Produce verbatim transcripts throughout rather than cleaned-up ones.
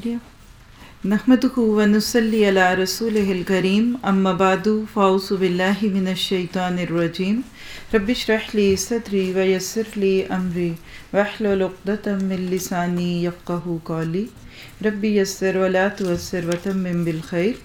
لیا نحمدہ ونصلی علی رسولہ الکریم اما بعد فاعوذ باللہ من الشیطان الرجیم رب اشرح لی صدری ویسر لی امری واحلل عقدۃ من لسانی یفقہوا قولی رب یسر ولا تعسر وتمم بالخیر۔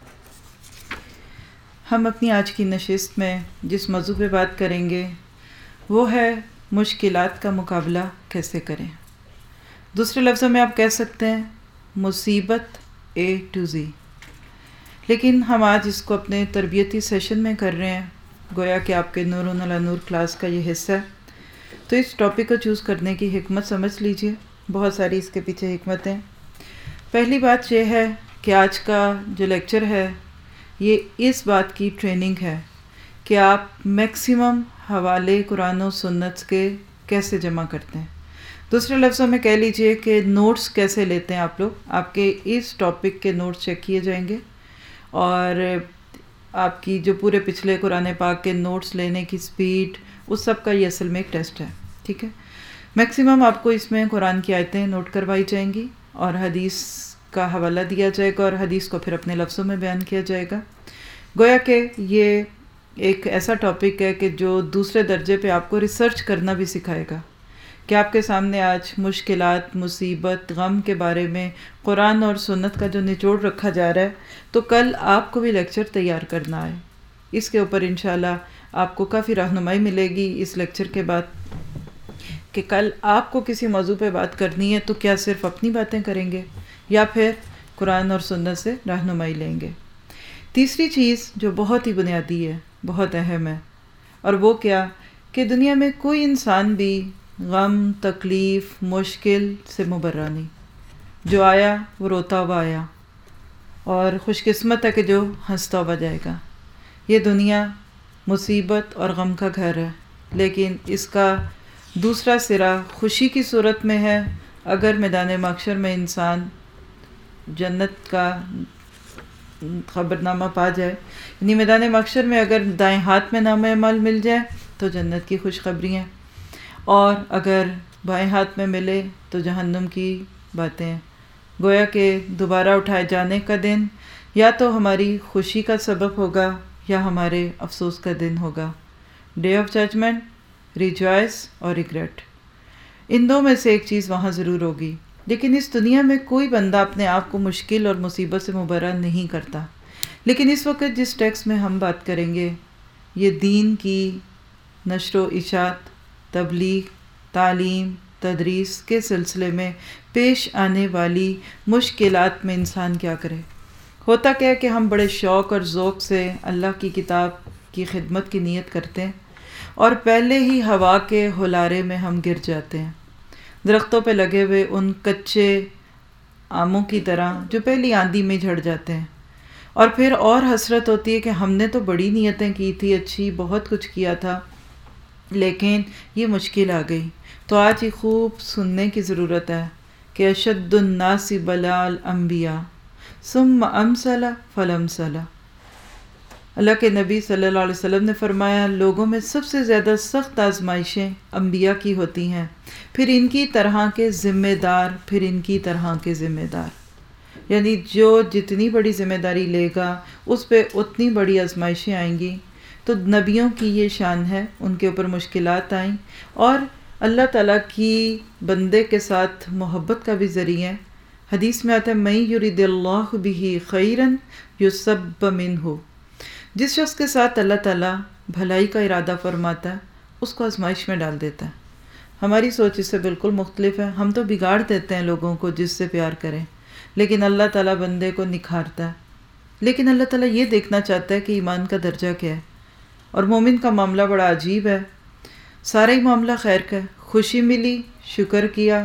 ہم اپنی آج کی نشست میں جس موضوع پہ بات کریں گے وہ ہے مشکلات کا مقابلہ کیسے کریں۔ دوسرے لفظوں میں آپ کہہ سکتے ہیں مصیبت اے ٹو زی، لیکن ہم آج اس کو اپنے تربیتی سیشن میں کر رہے ہیں، گویا کہ آپ کے نور علی نور کلاس کا یہ حصہ ہے۔ تو اس ٹاپک کو چوز کرنے کی حکمت سمجھ لیجئے، بہت ساری اس کے پیچھے حکمتیں۔ پہلی بات یہ ہے کہ آج کا جو لیکچر ہے یہ اس بات کی ٹریننگ ہے کہ آپ میکسیمم حوالے قرآن و سنت کے کیسے جمع کرتے ہیں۔ دوسرے لفظوں میں کہہ لیجئے کہ نوٹس کیسے لیتے ہیں آپ لوگ۔ آپ کے اس ٹاپک کے نوٹس چیک کیے جائیں گے اور آپ کی جو پورے پچھلے قرآن پاک کے نوٹس لینے کی سپیڈ، اس سب کا یہ اصل میں ایک ٹیسٹ ہے، ٹھیک ہے۔ میکسیمم آپ کو اس میں قرآن کی آیتیں نوٹ کروائی جائیں گی اور حدیث کا حوالہ دیا جائے گا اور حدیث کو پھر اپنے لفظوں میں بیان کیا جائے گا۔ گویا کہ یہ ایک ایسا ٹاپک ہے کہ جو دوسرے درجے پہ آپ کو ریسرچ کرنا بھی سکھائے گا کہ آپ کے سامنے آج مشکلات، مصیبت، غم کے بارے میں قرآن اور سنت کا جو نچوڑ رکھا جا رہا ہے، تو کل آپ کو بھی لیکچر تیار کرنا ہے۔ اس کے اوپر انشاءاللہ آپ کو کافی رہنمائی ملے گی اس لیکچر کے بعد کہ کل آپ کو کسی موضوع پہ بات کرنی ہے تو کیا صرف اپنی باتیں کریں گے یا پھر قرآن اور سنت سے رہنمائی لیں گے۔ تیسری چیز جو بہت ہی بنیادی ہے، بہت اہم ہے، اور وہ کیا کہ دنیا میں کوئی انسان بھی غم، تکلیف، مشکل سے مبرہ نہیں۔ جو آیا وہ روتا ہوا آیا، اور خوش قسمت ہے کہ جو ہنستا ہوا جائے گا۔ یہ دنیا مصیبت اور غم کا گھر ہے، لیکن اس کا دوسرا سرا خوشی کی صورت میں ہے اگر میدان محشر میں انسان جنت کا خبرنامہ پا جائے، یعنی میدان محشر میں اگر دائیں ہاتھ میں نامہ اعمال مل جائے تو جنت کی خوشخبری ہیں، اور اگر بائیں ہاتھ میں ملے تو جہنم کی باتیں ہیں۔ گویا کہ دوبارہ اٹھائے جانے کا دن یا تو ہماری خوشی کا سبب ہوگا یا ہمارے افسوس کا دن ہوگا۔ ڈے آف ججمنٹ، ریجوائس اور ریگریٹ، ان دو میں سے ایک چیز وہاں ضرور ہوگی۔ لیکن اس دنیا میں کوئی بندہ اپنے آپ کو مشکل اور مصیبت سے مبرہ نہیں کرتا۔ لیکن اس وقت جس ٹیکسٹ میں ہم بات کریں گے یہ دین کی نشر و اشاعت، تبلیغ، تعلیم، تدریس کے سلسلے میں پیش آنے والی مشکلات میں انسان کیا کرے۔ ہوتا کیا ہے کہ ہم بڑے شوق اور ذوق سے اللہ کی کتاب کی خدمت کی نیت کرتے ہیں اور پہلے ہی ہوا کے ہلارے میں ہم گر جاتے ہیں، درختوں پہ لگے ہوئے ان کچے آموں کی طرح جو پہلی آندھی میں جھڑ جاتے ہیں، اور پھر اور حسرت ہوتی ہے کہ ہم نے تو بڑی نیتیں کی تھی، اچھی بہت کچھ کیا تھا، لیکن یہ مشکل آ گئی۔ تو آج ہی خوب سننے کی ضرورت ہے کہ اشد الناس بلاء الانبیاء ثم امثل فالامثل۔ اللہ کے نبی صلی اللہ علیہ وسلم نے فرمایا لوگوں میں سب سے زیادہ سخت آزمائشیں انبیاء کی ہوتی ہیں، پھر ان کی طرح کے ذمہ دار، پھر ان کی طرح کے ذمہ دار، یعنی جو جتنی بڑی ذمہ داری لے گا اس پہ اتنی بڑی آزمائشیں آئیں گی۔ تو نبیوں کی یہ شان ہے، ان کے اوپر مشکلات آئیں اور اللہ تعالیٰ کی بندے کے ساتھ محبت کا بھی ذریعہ ہے۔ حدیث میں آتا ہے من یرید اللہ بہ خیرا یصب منہ، جس شخص کے ساتھ اللہ تعالیٰ بھلائی کا ارادہ فرماتا ہے اس کو آزمائش میں ڈال دیتا ہے۔ ہماری سوچ اس سے بالکل مختلف ہے، ہم تو بگاڑ دیتے ہیں لوگوں کو جس سے پیار کریں، لیکن اللہ تعالیٰ بندے کو نکھارتا ہے۔ لیکن اللہ تعالیٰ یہ دیکھنا چاہتا ہے کہ ایمان کا درجہ کیا ہے، اور مومن کا معاملہ بڑا عجیب ہے، سارا ہی معاملہ خیر کا ہے۔ خوشی ملی شکر کیا،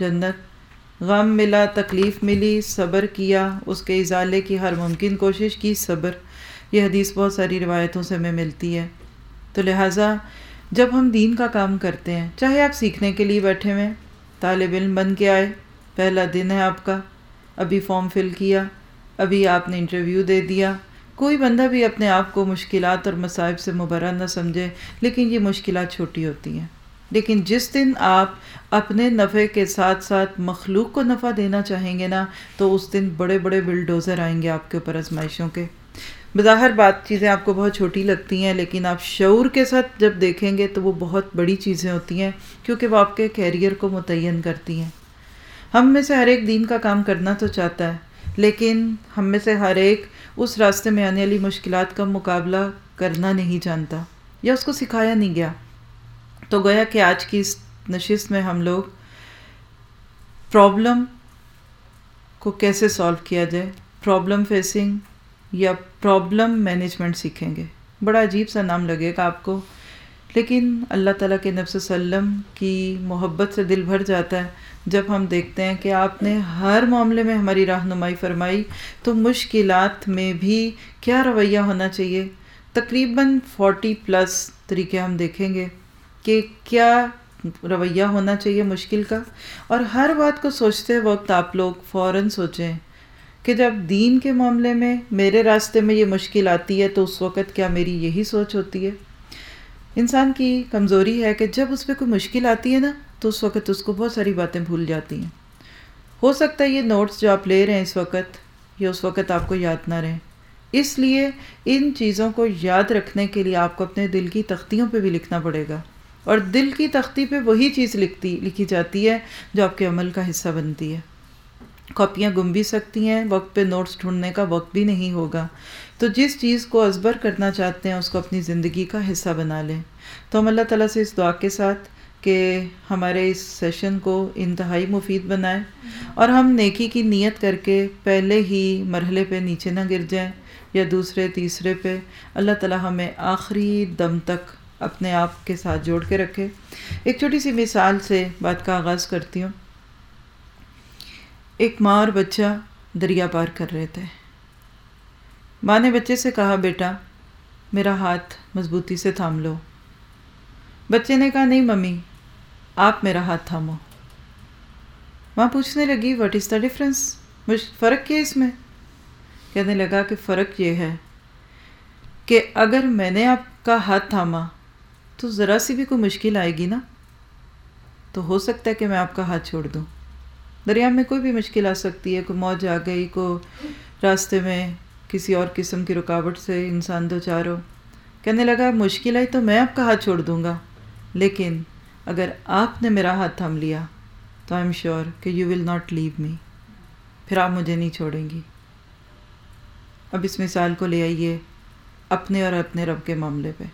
جنت، غم ملا تکلیف ملی صبر کیا، اس کے ازالے کی ہر ممکن کوشش کی، صبر۔ یہ حدیث بہت ساری روایتوں سے ہمیں ملتی ہے۔ تو لہٰذا جب ہم دین کا کام کرتے ہیں، چاہے آپ سیکھنے کے لیے بیٹھے ہوئے طالب علم بن کے آئے، پہلا دن ہے آپ کا، ابھی فارم فل کیا، ابھی آپ نے انٹرویو دے دیا، کوئی بندہ بھی اپنے آپ کو مشکلات اور مصائب سے مبرہ نہ سمجھے، لیکن یہ مشکلات چھوٹی ہوتی ہیں۔ لیکن جس دن آپ اپنے نفع کے ساتھ ساتھ مخلوق کو نفع دینا چاہیں گے نا، تو اس دن بڑے بڑے بلڈوزر آئیں گے آپ کے اوپر آزمائشوں کے۔ بظاہر بات چیزیں آپ کو بہت چھوٹی لگتی ہیں، لیکن آپ شعور کے ساتھ جب دیکھیں گے تو وہ بہت بڑی چیزیں ہوتی ہیں، کیونکہ وہ آپ کے کیریئر کو متعین کرتی ہیں۔ ہم میں سے ہر ایک دین کا کام کرنا تو چاہتا ہے، لیکن ہم میں سے ہر ایک اس راستے میں آنے والی مشکلات کا مقابلہ کرنا نہیں جانتا یا اس کو سکھایا نہیں گیا۔ تو گویا کہ آج کی اس نشست میں ہم لوگ پرابلم کو کیسے سالو کیا جائے، پرابلم فیسنگ یا پرابلم مینجمنٹ سیکھیں گے۔ بڑا عجیب سا نام لگے گا آپ کو، لیکن اللہ تعالیٰ کے نبی صلی اللہ علیہ وسلم کی محبت سے دل بھر جاتا ہے جب ہم دیکھتے ہیں کہ آپ نے ہر معاملے میں ہماری رہنمائی فرمائی۔ تو مشکلات میں بھی کیا رویہ ہونا چاہیے، تقریباً فورٹی پلس طریقے ہم دیکھیں گے کہ کیا رویہ ہونا چاہیے مشکل کا۔ اور ہر بات کو سوچتے وقت آپ لوگ فوراً سوچیں کہ جب دین کے معاملے میں میرے راستے میں یہ مشکل آتی ہے تو اس وقت کیا میری یہی سوچ ہوتی ہے؟ انسان کی کمزوری ہے کہ جب اس پہ کوئی مشکل آتی ہے نا تو اس وقت اس کو بہت ساری باتیں بھول جاتی ہیں۔ ہو سکتا ہے یہ نوٹس جو آپ لے رہے ہیں اس وقت، یہ اس وقت آپ کو یاد نہ رہیں، اس لیے ان چیزوں کو یاد رکھنے کے لیے آپ کو اپنے دل کی تختیوں پہ بھی لکھنا پڑے گا، اور دل کی تختی پہ وہی چیز لکھتی لکھی جاتی ہے جو آپ کے عمل کا حصہ بنتی ہے۔ کاپیاں گم بھی سکتی ہیں، وقت پہ نوٹس ڈھونڈنے کا وقت بھی نہیں ہوگا، تو جس چیز کو ازبر کرنا چاہتے ہیں اس کو اپنی زندگی کا حصہ بنا لیں۔ تو ہم اللہ تعالیٰ سے اس دعا کے ساتھ کہ ہمارے اس سیشن کو انتہائی مفید بنائیں، اور ہم نیکی کی نیت کر کے پہلے ہی مرحلے پہ نیچے نہ گر جائیں یا دوسرے تیسرے پہ۔ اللہ تعالیٰ ہمیں آخری دم تک اپنے آپ کے ساتھ جوڑ کے رکھے۔ ایک چھوٹی سی مثال سے بات کا آغاز کرتی ہوں۔ ایک ماں اور بچہ دریا پار کر رہے تھے۔ ماں نے بچے سے کہا، بیٹا میرا ہاتھ مضبوطی سے تھام لو۔ بچے نے کہا، نہیں ممی آپ میرا ہاتھ تھامو۔ ماں پوچھنے لگی، واٹ از دا ڈفرینس، فرق کیا اس میں؟ کہنے لگا کہ فرق یہ ہے کہ اگر میں نے آپ کا ہاتھ تھاما تو ذرا سی بھی کوئی مشکل آئے گی نا تو ہو سکتا ہے کہ میں آپ کا ہاتھ چھوڑ دوں۔ دریا میں کوئی بھی مشکل آ سکتی ہے، کوئی موج آ گئی، کوئی راستے میں کسی اور قسم کی رکاوٹ سے انسان دو چار ہو۔ کہنے لگا مشکل آئی تو میں آپ کا ہاتھ چھوڑ دوں گا، لیکن اگر آپ نے میرا ہاتھ تھام لیا تو آئی ایم شیور کہ you will not leave me, پھر آپ مجھے نہیں چھوڑیں گی۔ اب اس مثال کو لے آئیے اپنے اور اپنے رب کے معاملے پہ۔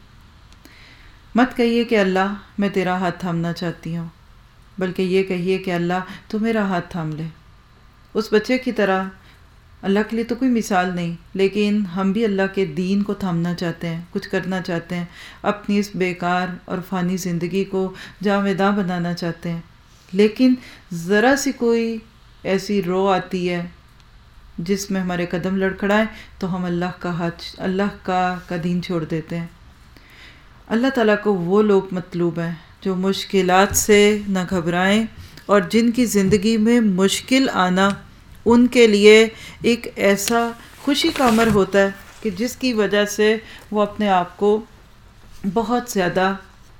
مت کہیے کہ اللہ میں تیرا ہاتھ تھامنا چاہتی ہوں، بلکہ یہ کہیے کہ اللہ تو میرا ہاتھ تھام لے۔ اس بچے کی طرح اللہ کے لیے تو کوئی مثال نہیں، لیکن ہم بھی اللہ کے دین کو تھامنا چاہتے ہیں، کچھ کرنا چاہتے ہیں، اپنی اس بیکار اور فانی زندگی کو جاوداں بنانا چاہتے ہیں، لیکن ذرا سی کوئی ایسی رو آتی ہے جس میں ہمارے قدم لڑکھڑائیں تو ہم اللہ کا ہاتھ اللہ کا کا دین چھوڑ دیتے ہیں۔ اللہ تعالیٰ کو وہ لوگ مطلوب ہیں جو مشکلات سے نہ گھبرائیں، اور جن کی زندگی میں مشکل آنا ان کے لیے ایک ایسا خوشی کا امر ہوتا ہے کہ جس کی وجہ سے وہ اپنے آپ کو بہت زیادہ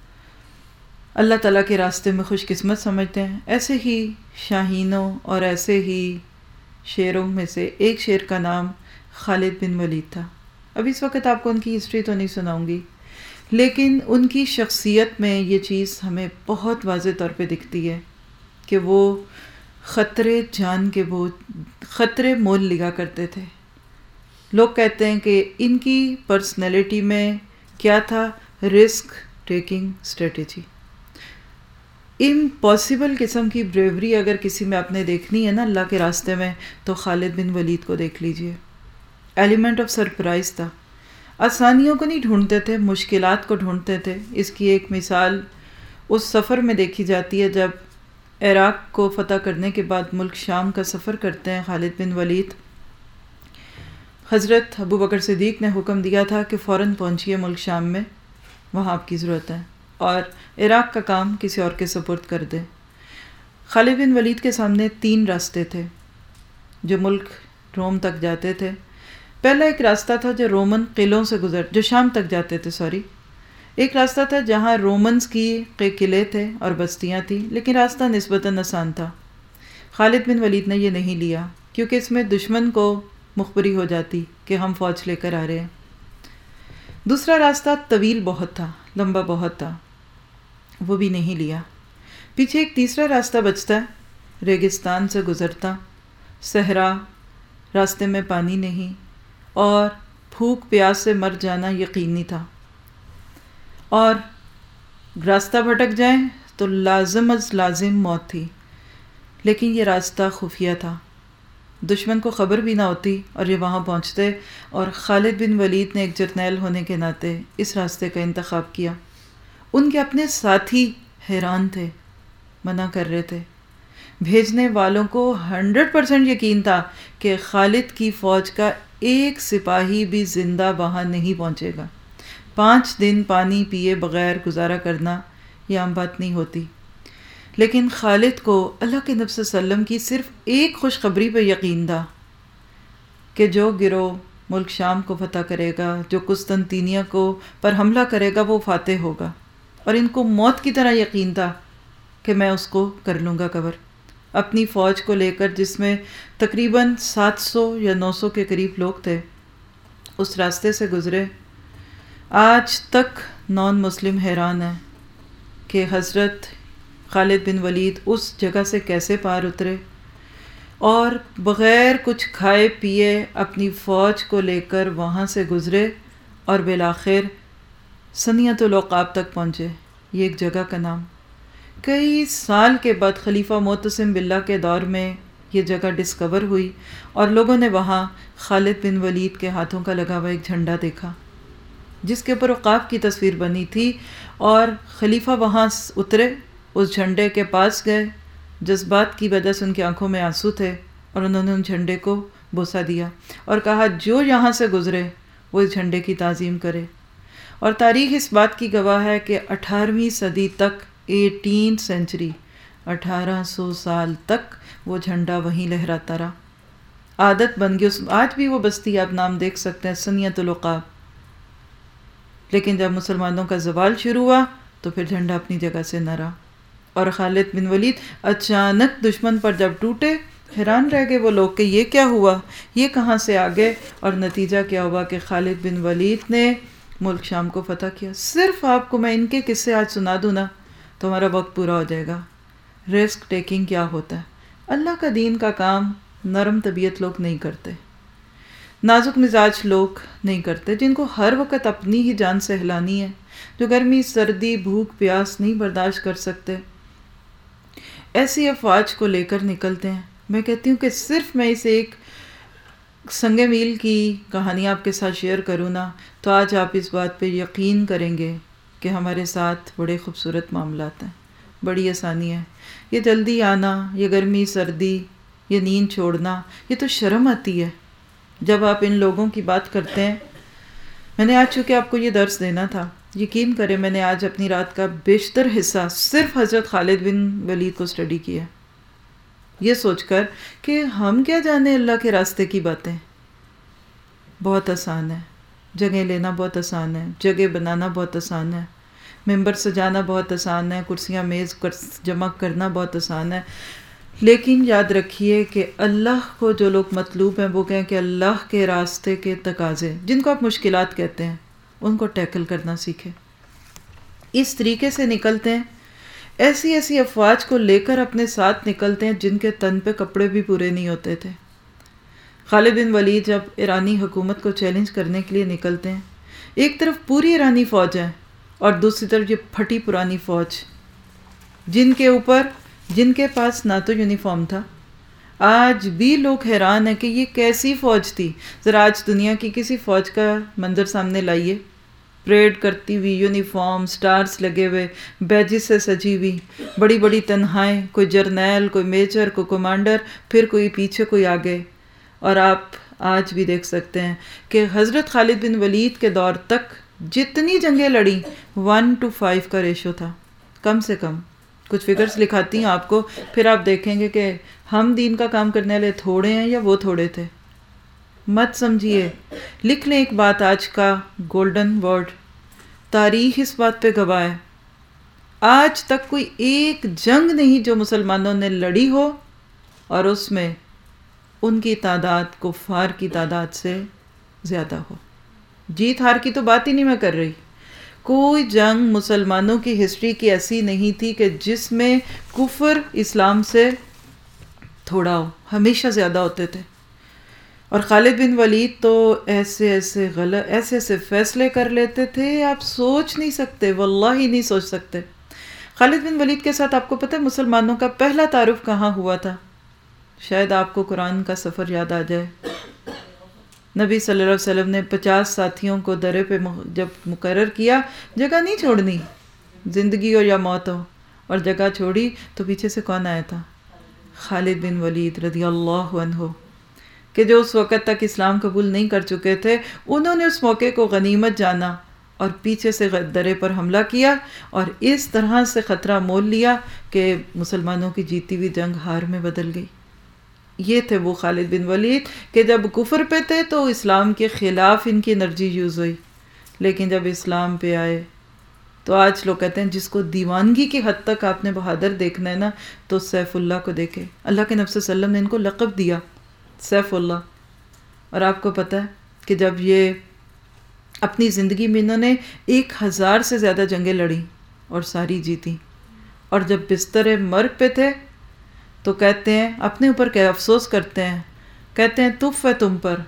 اللہ تعالیٰ کے راستے میں خوش قسمت سمجھتے ہیں۔ ایسے ہی شاہینوں اور ایسے ہی شیروں میں سے ایک شیر کا نام خالد بن ولید تھا۔ اب اس وقت آپ کو ان کی ہسٹری تو نہیں سناؤں گی، لیکن ان کی شخصیت میں یہ چیز ہمیں بہت واضح طور پہ دکھتی ہے کہ وہ خطرے جان کے بوجھ خطرے مول لیا کرتے تھے۔ لوگ کہتے ہیں کہ ان کی پرسنالٹی میں کیا تھا، رسک ٹیکنگ اسٹریٹجی۔ امپاسبل قسم کی بریوری اگر کسی میں آپ نے دیکھنی ہے نا اللہ کے راستے میں تو خالد بن ولید کو دیکھ لیجئے۔ ایلیمنٹ آف سرپرائز تھا، آسانیوں کو نہیں ڈھونڈتے تھے، مشکلات کو ڈھونڈتے تھے۔ اس کی ایک مثال اس سفر میں دیکھی جاتی ہے جب عراق کو فتح کرنے کے بعد ملک شام کا سفر کرتے ہیں خالد بن ولید۔ حضرت ابو بکر صدیق نے حکم دیا تھا کہ فوراً پہنچیے ملک شام میں، وہاں آپ کی ضرورت ہے، اور عراق کا کام کسی اور کے سپرد کر دیں۔ خالد بن ولید کے سامنے تین راستے تھے جو ملک روم تک جاتے تھے۔ پہلا ایک راستہ تھا جو رومن قلعوں سے گزر جو شام تک جاتے تھے سوری ایک راستہ تھا جہاں رومنز کی کے قلعے تھے اور بستیاں تھیں، لیکن راستہ نسبتاً آسان تھا۔ خالد بن ولید نے یہ نہیں لیا کیونکہ اس میں دشمن کو مخبری ہو جاتی کہ ہم فوج لے کر آ رہے ہیں۔ دوسرا راستہ طویل بہت تھا، لمبا بہت تھا، وہ بھی نہیں لیا۔ پیچھے ایک تیسرا راستہ بچتا ہے، ریگستان سے گزرتا، صحرا، راستے میں پانی نہیں، اور بھوک پیاس سے مر جانا یقینی تھا، اور راستہ بھٹک جائیں تو لازم از لازم موت تھی۔ لیکن یہ راستہ خفیہ تھا، دشمن کو خبر بھی نہ ہوتی اور یہ وہاں پہنچتے، اور خالد بن ولید نے ایک جرنیل ہونے کے ناطے اس راستے کا انتخاب کیا۔ ان کے اپنے ساتھی حیران تھے، منع کر رہے تھے۔ بھیجنے والوں کو ہنڈریڈ پرسینٹ یقین تھا کہ خالد کی فوج کا ایک سپاہی بھی زندہ وہاں نہیں پہنچے گا۔ پانچ دن پانی پیے بغیر گزارا کرنا یہ عام بات نہیں ہوتی، لیکن خالد کو اللہ کے نبی صلی اللہ علیہ وسلم کی صرف ایک خوشخبری پہ یقین تھا کہ جو گروہ ملک شام کو فتح کرے گا، جو قسطنطینیہ کو پر حملہ کرے گا، وہ فاتح ہوگا، اور ان کو موت کی طرح یقین تھا کہ میں اس کو کر لوں گا کور۔ اپنی فوج کو لے کر، جس میں تقریباً سات سو یا نو سو کے قریب لوگ تھے، اس راستے سے گزرے۔ آج تک نان مسلم حیران ہیں کہ حضرت خالد بن ولید اس جگہ سے کیسے پار اترے اور بغیر کچھ کھائے پیے اپنی فوج کو لے کر وہاں سے گزرے اور بالآخر سنیت العقاب تک پہنچے۔ یہ ایک جگہ کا نام۔ کئی سال کے بعد خلیفہ معتصم باللہ کے دور میں یہ جگہ ڈسکور ہوئی، اور لوگوں نے وہاں خالد بن ولید کے ہاتھوں کا لگا ہوا ایک جھنڈا دیکھا جس کے اوپر عقاب کی تصویر بنی تھی، اور خلیفہ وہاں اترے، اس جھنڈے کے پاس گئے، جذبات کی وجہ سے ان کی آنکھوں میں آنسو تھے، اور انہوں نے ان جھنڈے کو بوسہ دیا اور کہا جو یہاں سے گزرے وہ اس جھنڈے کی تعظیم کرے۔ اور تاریخ اس بات کی گواہ ہے کہ اٹھارہویں صدی تک، ایٹین سینچری، اٹھارہ سو سال تک وہ جھنڈا وہیں لہراتا رہا۔ عادت بن گئی، آج بھی وہ بستی آپ نام دیکھ سکتے ہیں، سنیت العقاب۔ لیکن جب مسلمانوں کا زوال شروع ہوا تو پھر جھنڈا اپنی جگہ سے نہ رہا، اور خالد بن ولید اچانک دشمن پر جب ٹوٹے، حیران رہ گئے وہ لوگ کہ یہ کیا ہوا، یہ کہاں سے آ گئے، اور نتیجہ کیا ہوا کہ خالد بن ولید نے ملک شام کو فتح کیا۔ صرف آپ کو میں ان کے قصے آج سنا دوں نا تو ہمارا وقت پورا ہو جائے گا۔ رسک ٹیکنگ کیا ہوتا ہے، اللہ کا دین کا کام نرم طبیعت لوگ نہیں کرتے، نازک مزاج لوگ نہیں کرتے، جن کو ہر وقت اپنی ہی جان سہلانی ہے، جو گرمی سردی بھوک پیاس نہیں برداشت کر سکتے، ایسی افواج کو لے کر نکلتے ہیں۔ میں کہتی ہوں کہ صرف میں اسے ایک سنگ میل کی کہانی آپ کے ساتھ شیئر کروں نا تو آج آپ اس بات پہ یقین کریں گے کہ ہمارے ساتھ بڑے خوبصورت معاملات ہیں، بڑی آسانی ہے۔ یہ جلدی آنا، یہ گرمی سردی، یہ نیند چھوڑنا، یہ تو شرم آتی ہے جب آپ ان لوگوں کی بات کرتے ہیں۔ میں نے آج چونکہ آپ کو یہ درس دینا تھا، یقین کریں میں نے آج اپنی رات کا بیشتر حصہ صرف حضرت خالد بن ولید کو اسٹڈی کیا، یہ سوچ کر کہ ہم کیا جانے اللہ کے راستے کی باتیں۔ بہت آسان ہے، جگہ لینا بہت آسان ہے، جگہ بنانا بہت آسان ہے، ممبر سجانا بہت آسان ہے، کرسیاں میز جمع کرنا بہت آسان ہے، لیکن یاد رکھیے کہ اللہ کو جو لوگ مطلوب ہیں وہ کہیں کہ اللہ کے راستے کے تقاضے، جن کو آپ مشکلات کہتے ہیں، ان کو ٹیکل کرنا سیکھیں۔ اس طریقے سے نکلتے ہیں، ایسی ایسی افواج کو لے کر اپنے ساتھ نکلتے ہیں جن کے تن پہ کپڑے بھی پورے نہیں ہوتے تھے۔ خالد بن ولید جب ایرانی حکومت کو چیلنج کرنے کے لیے نکلتے ہیں، ایک طرف پوری ایرانی فوج ہے اور دوسری طرف یہ پھٹی پرانی فوج، جن کے اوپر جن کے پاس نہ تو یونیفارم تھا۔ آج بھی لوگ حیران ہیں کہ یہ کیسی فوج تھی۔ ذرا آج دنیا کی کسی فوج کا منظر سامنے لائیے، پریڈ کرتی ہوئی، یونیفارم، سٹارز لگے ہوئے، بیجز سے سجی ہوئی، بڑی بڑی تنہائیں، کوئی جرنیل، کوئی میجر، کوئی کمانڈر، پھر کوئی پیچھے کوئی آگے۔ اور آپ آج بھی دیکھ سکتے ہیں کہ حضرت خالد بن ولید کے دور تک جتنی جنگیں لڑیں ون ٹو فائیو کا ریشو تھا، کم سے کم۔ کچھ فگرز لکھاتی ہیں آپ کو، پھر آپ دیکھیں گے کہ ہم دین کا کام کرنے والے تھوڑے ہیں یا وہ تھوڑے تھے۔ مت سمجھیے، لکھ لیں ایک بات، آج کا گولڈن ورڈ، تاریخ اس بات پہ گواہ ہے، آج تک کوئی ایک جنگ نہیں جو مسلمانوں نے لڑی ہو اور اس میں ان کی تعداد کفار کی تعداد سے زیادہ ہو۔ جیت ہار کی تو بات ہی نہیں میں کر رہی، کوئی جنگ مسلمانوں کی ہسٹری کی ایسی نہیں تھی کہ جس میں کفر اسلام سے تھوڑا ہو، ہمیشہ زیادہ ہوتے تھے۔ اور خالد بن ولید تو ایسے ایسے غلط ایسے ایسے فیصلے کر لیتے تھے، آپ سوچ نہیں سکتے، واللہ ہی نہیں سوچ سکتے۔ خالد بن ولید کے ساتھ آپ کو پتہ ہے مسلمانوں کا پہلا تعارف کہاں ہوا تھا؟ شاید آپ کو قرآن کا سفر یاد آ جائے۔ نبی صلی اللہ علیہ وسلم نے پچاس ساتھیوں کو درے پہ جب مقرر کیا، جگہ نہیں چھوڑنی، زندگی ہو یا موت ہو، اور جگہ چھوڑی تو پیچھے سے کون آیا تھا؟ خالد بن ولید رضی اللہ عنہ، کہ جو اس وقت تک اسلام قبول نہیں کر چکے تھے، انہوں نے اس موقع کو غنیمت جانا اور پیچھے سے درے پر حملہ کیا اور اس طرح سے خطرہ مول لیا کہ مسلمانوں کی جیتی ہوئی جنگ ہار میں بدل گئی۔ یہ تھے وہ خالد بن ولید کہ جب کفر پہ تھے تو اسلام کے خلاف ان کی انرجی یوز ہوئی، لیکن جب اسلام پہ آئے تو آج لوگ کہتے ہیں جس کو دیوانگی کی حد تک آپ نے بہادر دیکھنا ہے نا تو سیف اللہ کو دیکھے۔ اللہ کے نبی صلی اللہ علیہ وسلم نے ان کو لقب دیا سیف اللہ۔ اور آپ کو پتہ ہے کہ جب یہ اپنی زندگی میں انہوں نے ایک ہزار سے زیادہ جنگیں لڑیں اور ساری جیتی، اور جب بستر مرگ پہ تھے تو کہتے ہیں اپنے اوپر کیا افسوس کرتے ہیں، کہتے ہیں تف ہے تم پر،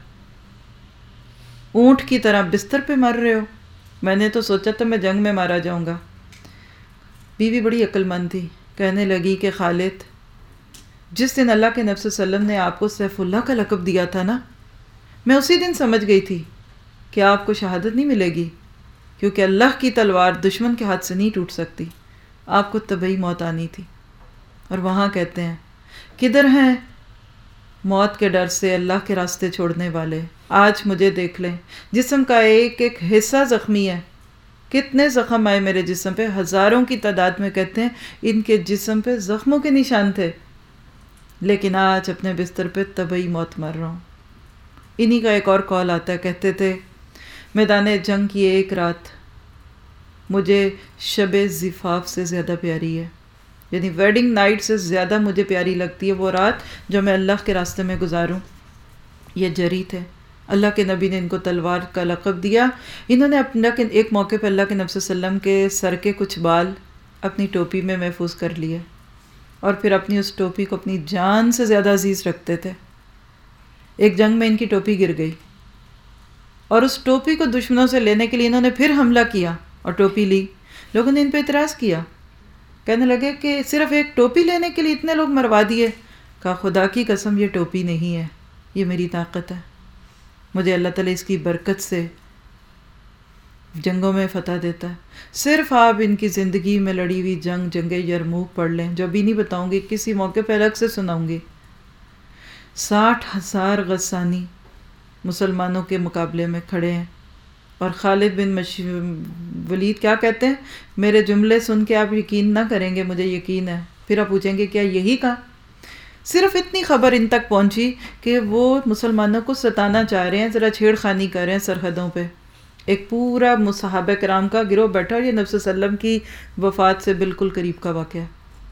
اونٹ کی طرح بستر پہ مر رہے ہو، میں نے تو سوچا تھا میں جنگ میں مارا جاؤں گا۔ بیوی بڑی عقل مند تھی، کہنے لگی کہ خالد، جس دن اللہ کے نبی صلی اللہ علیہ وسلم نے آپ کو سیف اللہ کا لقب دیا تھا نا، میں اسی دن سمجھ گئی تھی کہ آپ کو شہادت نہیں ملے گی، کیونکہ اللہ کی تلوار دشمن کے ہاتھ سے نہیں ٹوٹ سکتی، آپ کو طبعی موت آنی تھی۔ اور وہاں کہتے ہیں کدھر ہیں موت کے ڈر سے اللہ کے راستے چھوڑنے والے؟ آج مجھے دیکھ لیں، جسم کا ایک ایک حصہ زخمی ہے، کتنے زخم آئے میرے جسم پہ، ہزاروں کی تعداد میں کہتے ہیں ان کے جسم پہ زخموں کے نشان تھے، لیکن آج اپنے بستر پہ طبعی موت مر رہا ہوں۔ انہی کا ایک اور قول آتا ہے، کہتے تھے میدان جنگ کی ایک رات مجھے شب زفاف سے زیادہ پیاری ہے، یعنی ویڈنگ نائٹ سے زیادہ مجھے پیاری لگتی ہے وہ رات جو میں اللہ کے راستے میں گزاروں۔ یہ جری تھے، اللہ کے نبی نے ان کو تلوار کا لقب دیا۔ انہوں نے اپنا ایک موقع پہ اللہ کے نبی صلی اللہ علیہ وسلم کے سر کے کچھ بال اپنی ٹوپی میں محفوظ کر لیے، اور پھر اپنی اس ٹوپی کو اپنی جان سے زیادہ عزیز رکھتے تھے۔ ایک جنگ میں ان کی ٹوپی گر گئی، اور اس ٹوپی کو دشمنوں سے لینے کے لیے انہوں نے پھر حملہ کیا اور ٹوپی لی۔ لوگوں نے ان پہ اعتراض کیا، کہنے لگے کہ صرف ایک ٹوپی لینے کے لیے اتنے لوگ مروا دیے۔ کہا خدا کی قسم یہ ٹوپی نہیں ہے، یہ میری طاقت ہے، مجھے اللہ تعالیٰ اس کی برکت سے جنگوں میں فتح دیتا ہے۔ صرف آپ ان کی زندگی میں لڑی ہوئی جنگ جنگ یرموک پڑھ لیں، جو بھی نہیں بتاؤں گی، کسی موقع پہ الگ سے سناؤں گی۔ ساٹھ ہزار غسانی مسلمانوں کے مقابلے میں کھڑے ہیں، اور خالد بن مش... ولید کیا کہتے ہیں، میرے جملے سن کے آپ یقین نہ کریں گے، مجھے یقین ہے۔ پھر آپ پوچھیں گے کیا یہی کہا؟ صرف اتنی خبر ان تک پہنچی کہ وہ مسلمانوں کو ستانا چاہ رہے ہیں، ذرا چھیڑ خانی کر رہے ہیں سرحدوں پہ۔ ایک پورا صحابہ کرام کا گروہ بیٹھا، اور یہ نبی صلی اللہ علیہ وسلم کی وفات سے بالکل قریب کا واقعہ۔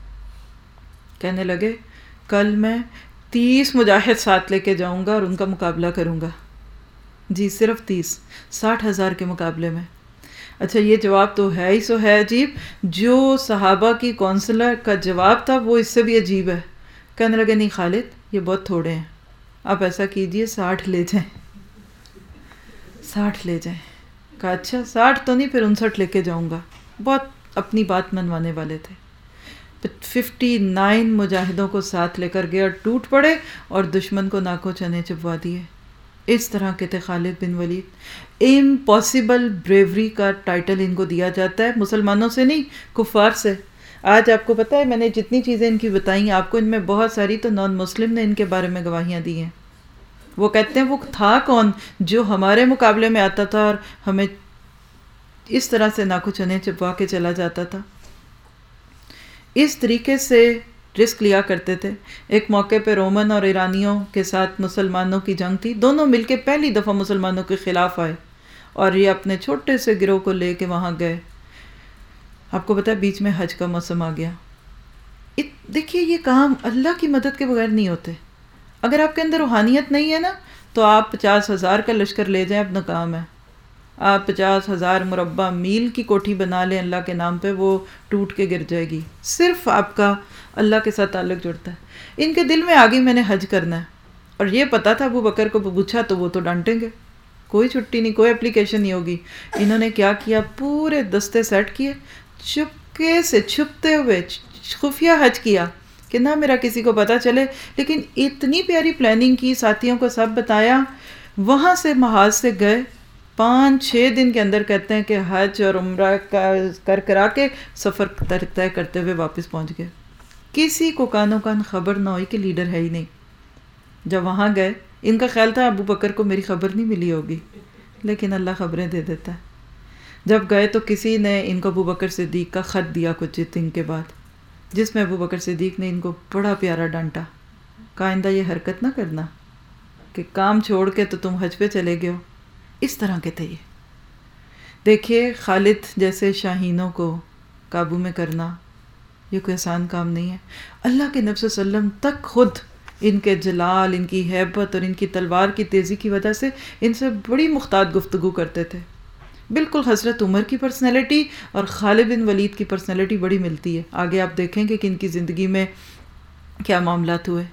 کہنے لگے کل میں تیس مجاہد ساتھ لے کے جاؤں گا اور ان کا مقابلہ کروں گا۔ جی صرف تیس، ساٹھ ہزار کے مقابلے میں۔ اچھا یہ جواب تو ہے ہی سو ہے عجیب، جو صحابہ کی کونسلر کا جواب تھا وہ اس سے بھی عجیب ہے۔ کہنے لگے نہیں خالد، یہ بہت تھوڑے ہیں، آپ ایسا کیجئے ساٹھ لے جائیں، ساٹھ لے جائیں۔ کہا اچھا ساٹھ تو نہیں، پھر انسٹھ لے کے جاؤں گا۔ بہت اپنی بات منوانے والے تھے۔ ففٹی نائن مجاہدوں کو ساتھ لے کر گئے اور ٹوٹ پڑے اور دشمن کو ناکوں چنے چبوا دیے۔ اس طرح کے تھے Khalid bin Walid. Impossible bravery کا ٹائٹل ان کو دیا جاتا ہے، مسلمانوں سے نہیں، کفار سے۔ آج آپ کو پتہ ہے میں نے جتنی چیزیں ان کی بتائیں آپ کو، ان میں بہت ساری تو نان مسلم نے ان کے بارے میں گواہیاں دی ہیں۔ وہ کہتے ہیں وہ تھا کون جو ہمارے مقابلے میں آتا تھا اور ہمیں اس طرح سے ناکوں چنے چبوا کے چلا جاتا تھا۔ اس طریقے سے رسک لیا کرتے تھے۔ ایک موقع پہ رومن اور ایرانیوں کے ساتھ مسلمانوں کی جنگ تھی، دونوں مل کے پہلی دفعہ مسلمانوں کے خلاف آئے اور یہ اپنے چھوٹے سے گروہ کو لے کے وہاں گئے. آپ کو پتہ ہے بیچ میں حج کا موسم آ گیا. دیکھیے یہ کام اللہ کی مدد کے بغیر نہیں ہوتے. اگر آپ کے اندر روحانیت نہیں ہے نا تو آپ پچاس ہزار کا لشکر لے جائیں اپنا کام ہے. آپ پچاس ہزار مربع میل کی کوٹھی بنا لیں اللہ کے نام پہ، وہ ٹوٹ کے گر جائے گی. صرف آپ کا اللہ کے ساتھ تعلق جڑتا ہے. ان کے دل میں آگے میں نے حج کرنا ہے، اور یہ پتہ تھا ابو بکر کو پوچھا تو وہ تو ڈانٹیں گے، کوئی چھٹی نہیں، کوئی اپلیکیشن نہیں ہوگی. انہوں نے کیا کیا، پورے دستے سیٹ کیے، چپکے سے چھپتے ہوئے خفیہ حج کیا کہ نہ میرا کسی کو پتہ چلے. لیکن اتنی پیاری پلاننگ کی، ساتھیوں کو سب بتایا. وہاں سے محاذ سے گئے، پانچ چھ دن کے اندر کہتے ہیں کہ حج اور عمرہ کر کرا کے سفر طے کرتے ہوئے واپس پہنچ گئے. کسی کو کانوں کان خبر نہ ہوئی کہ لیڈر ہے ہی نہیں. جب وہاں گئے ان کا خیال تھا ابو بکر کو میری خبر نہیں ملی ہوگی، لیکن اللہ خبریں دے دیتا ہے. جب گئے تو کسی نے ان کو ابو بکر صدیق کا خط دیا کچھ دن کے بعد، جس میں ابو بکر صدیق نے ان کو بڑا پیارا ڈانٹا، کہا آئندہ یہ حرکت نہ کرنا کہ کام چھوڑ کے تو تم حج پہ چلے گئے ہو. اس طرح کے تھے یہ. دیکھیے خالد جیسے شاہینوں کو قابو میں کرنا یہ کوئی آسان کام نہیں ہے. اللہ کے نبی صلی اللہ علیہ وسلم تک خود ان کے جلال، ان کی ہیبت اور ان کی تلوار کی تیزی کی وجہ سے ان سے بڑی محتاط گفتگو کرتے تھے. بالکل حضرت عمر کی پرسنالٹی اور خالد بن ولید کی پرسنالٹی بڑی ملتی ہے. آگے آپ دیکھیں گے کہ ان کی زندگی میں کیا معاملات ہوئے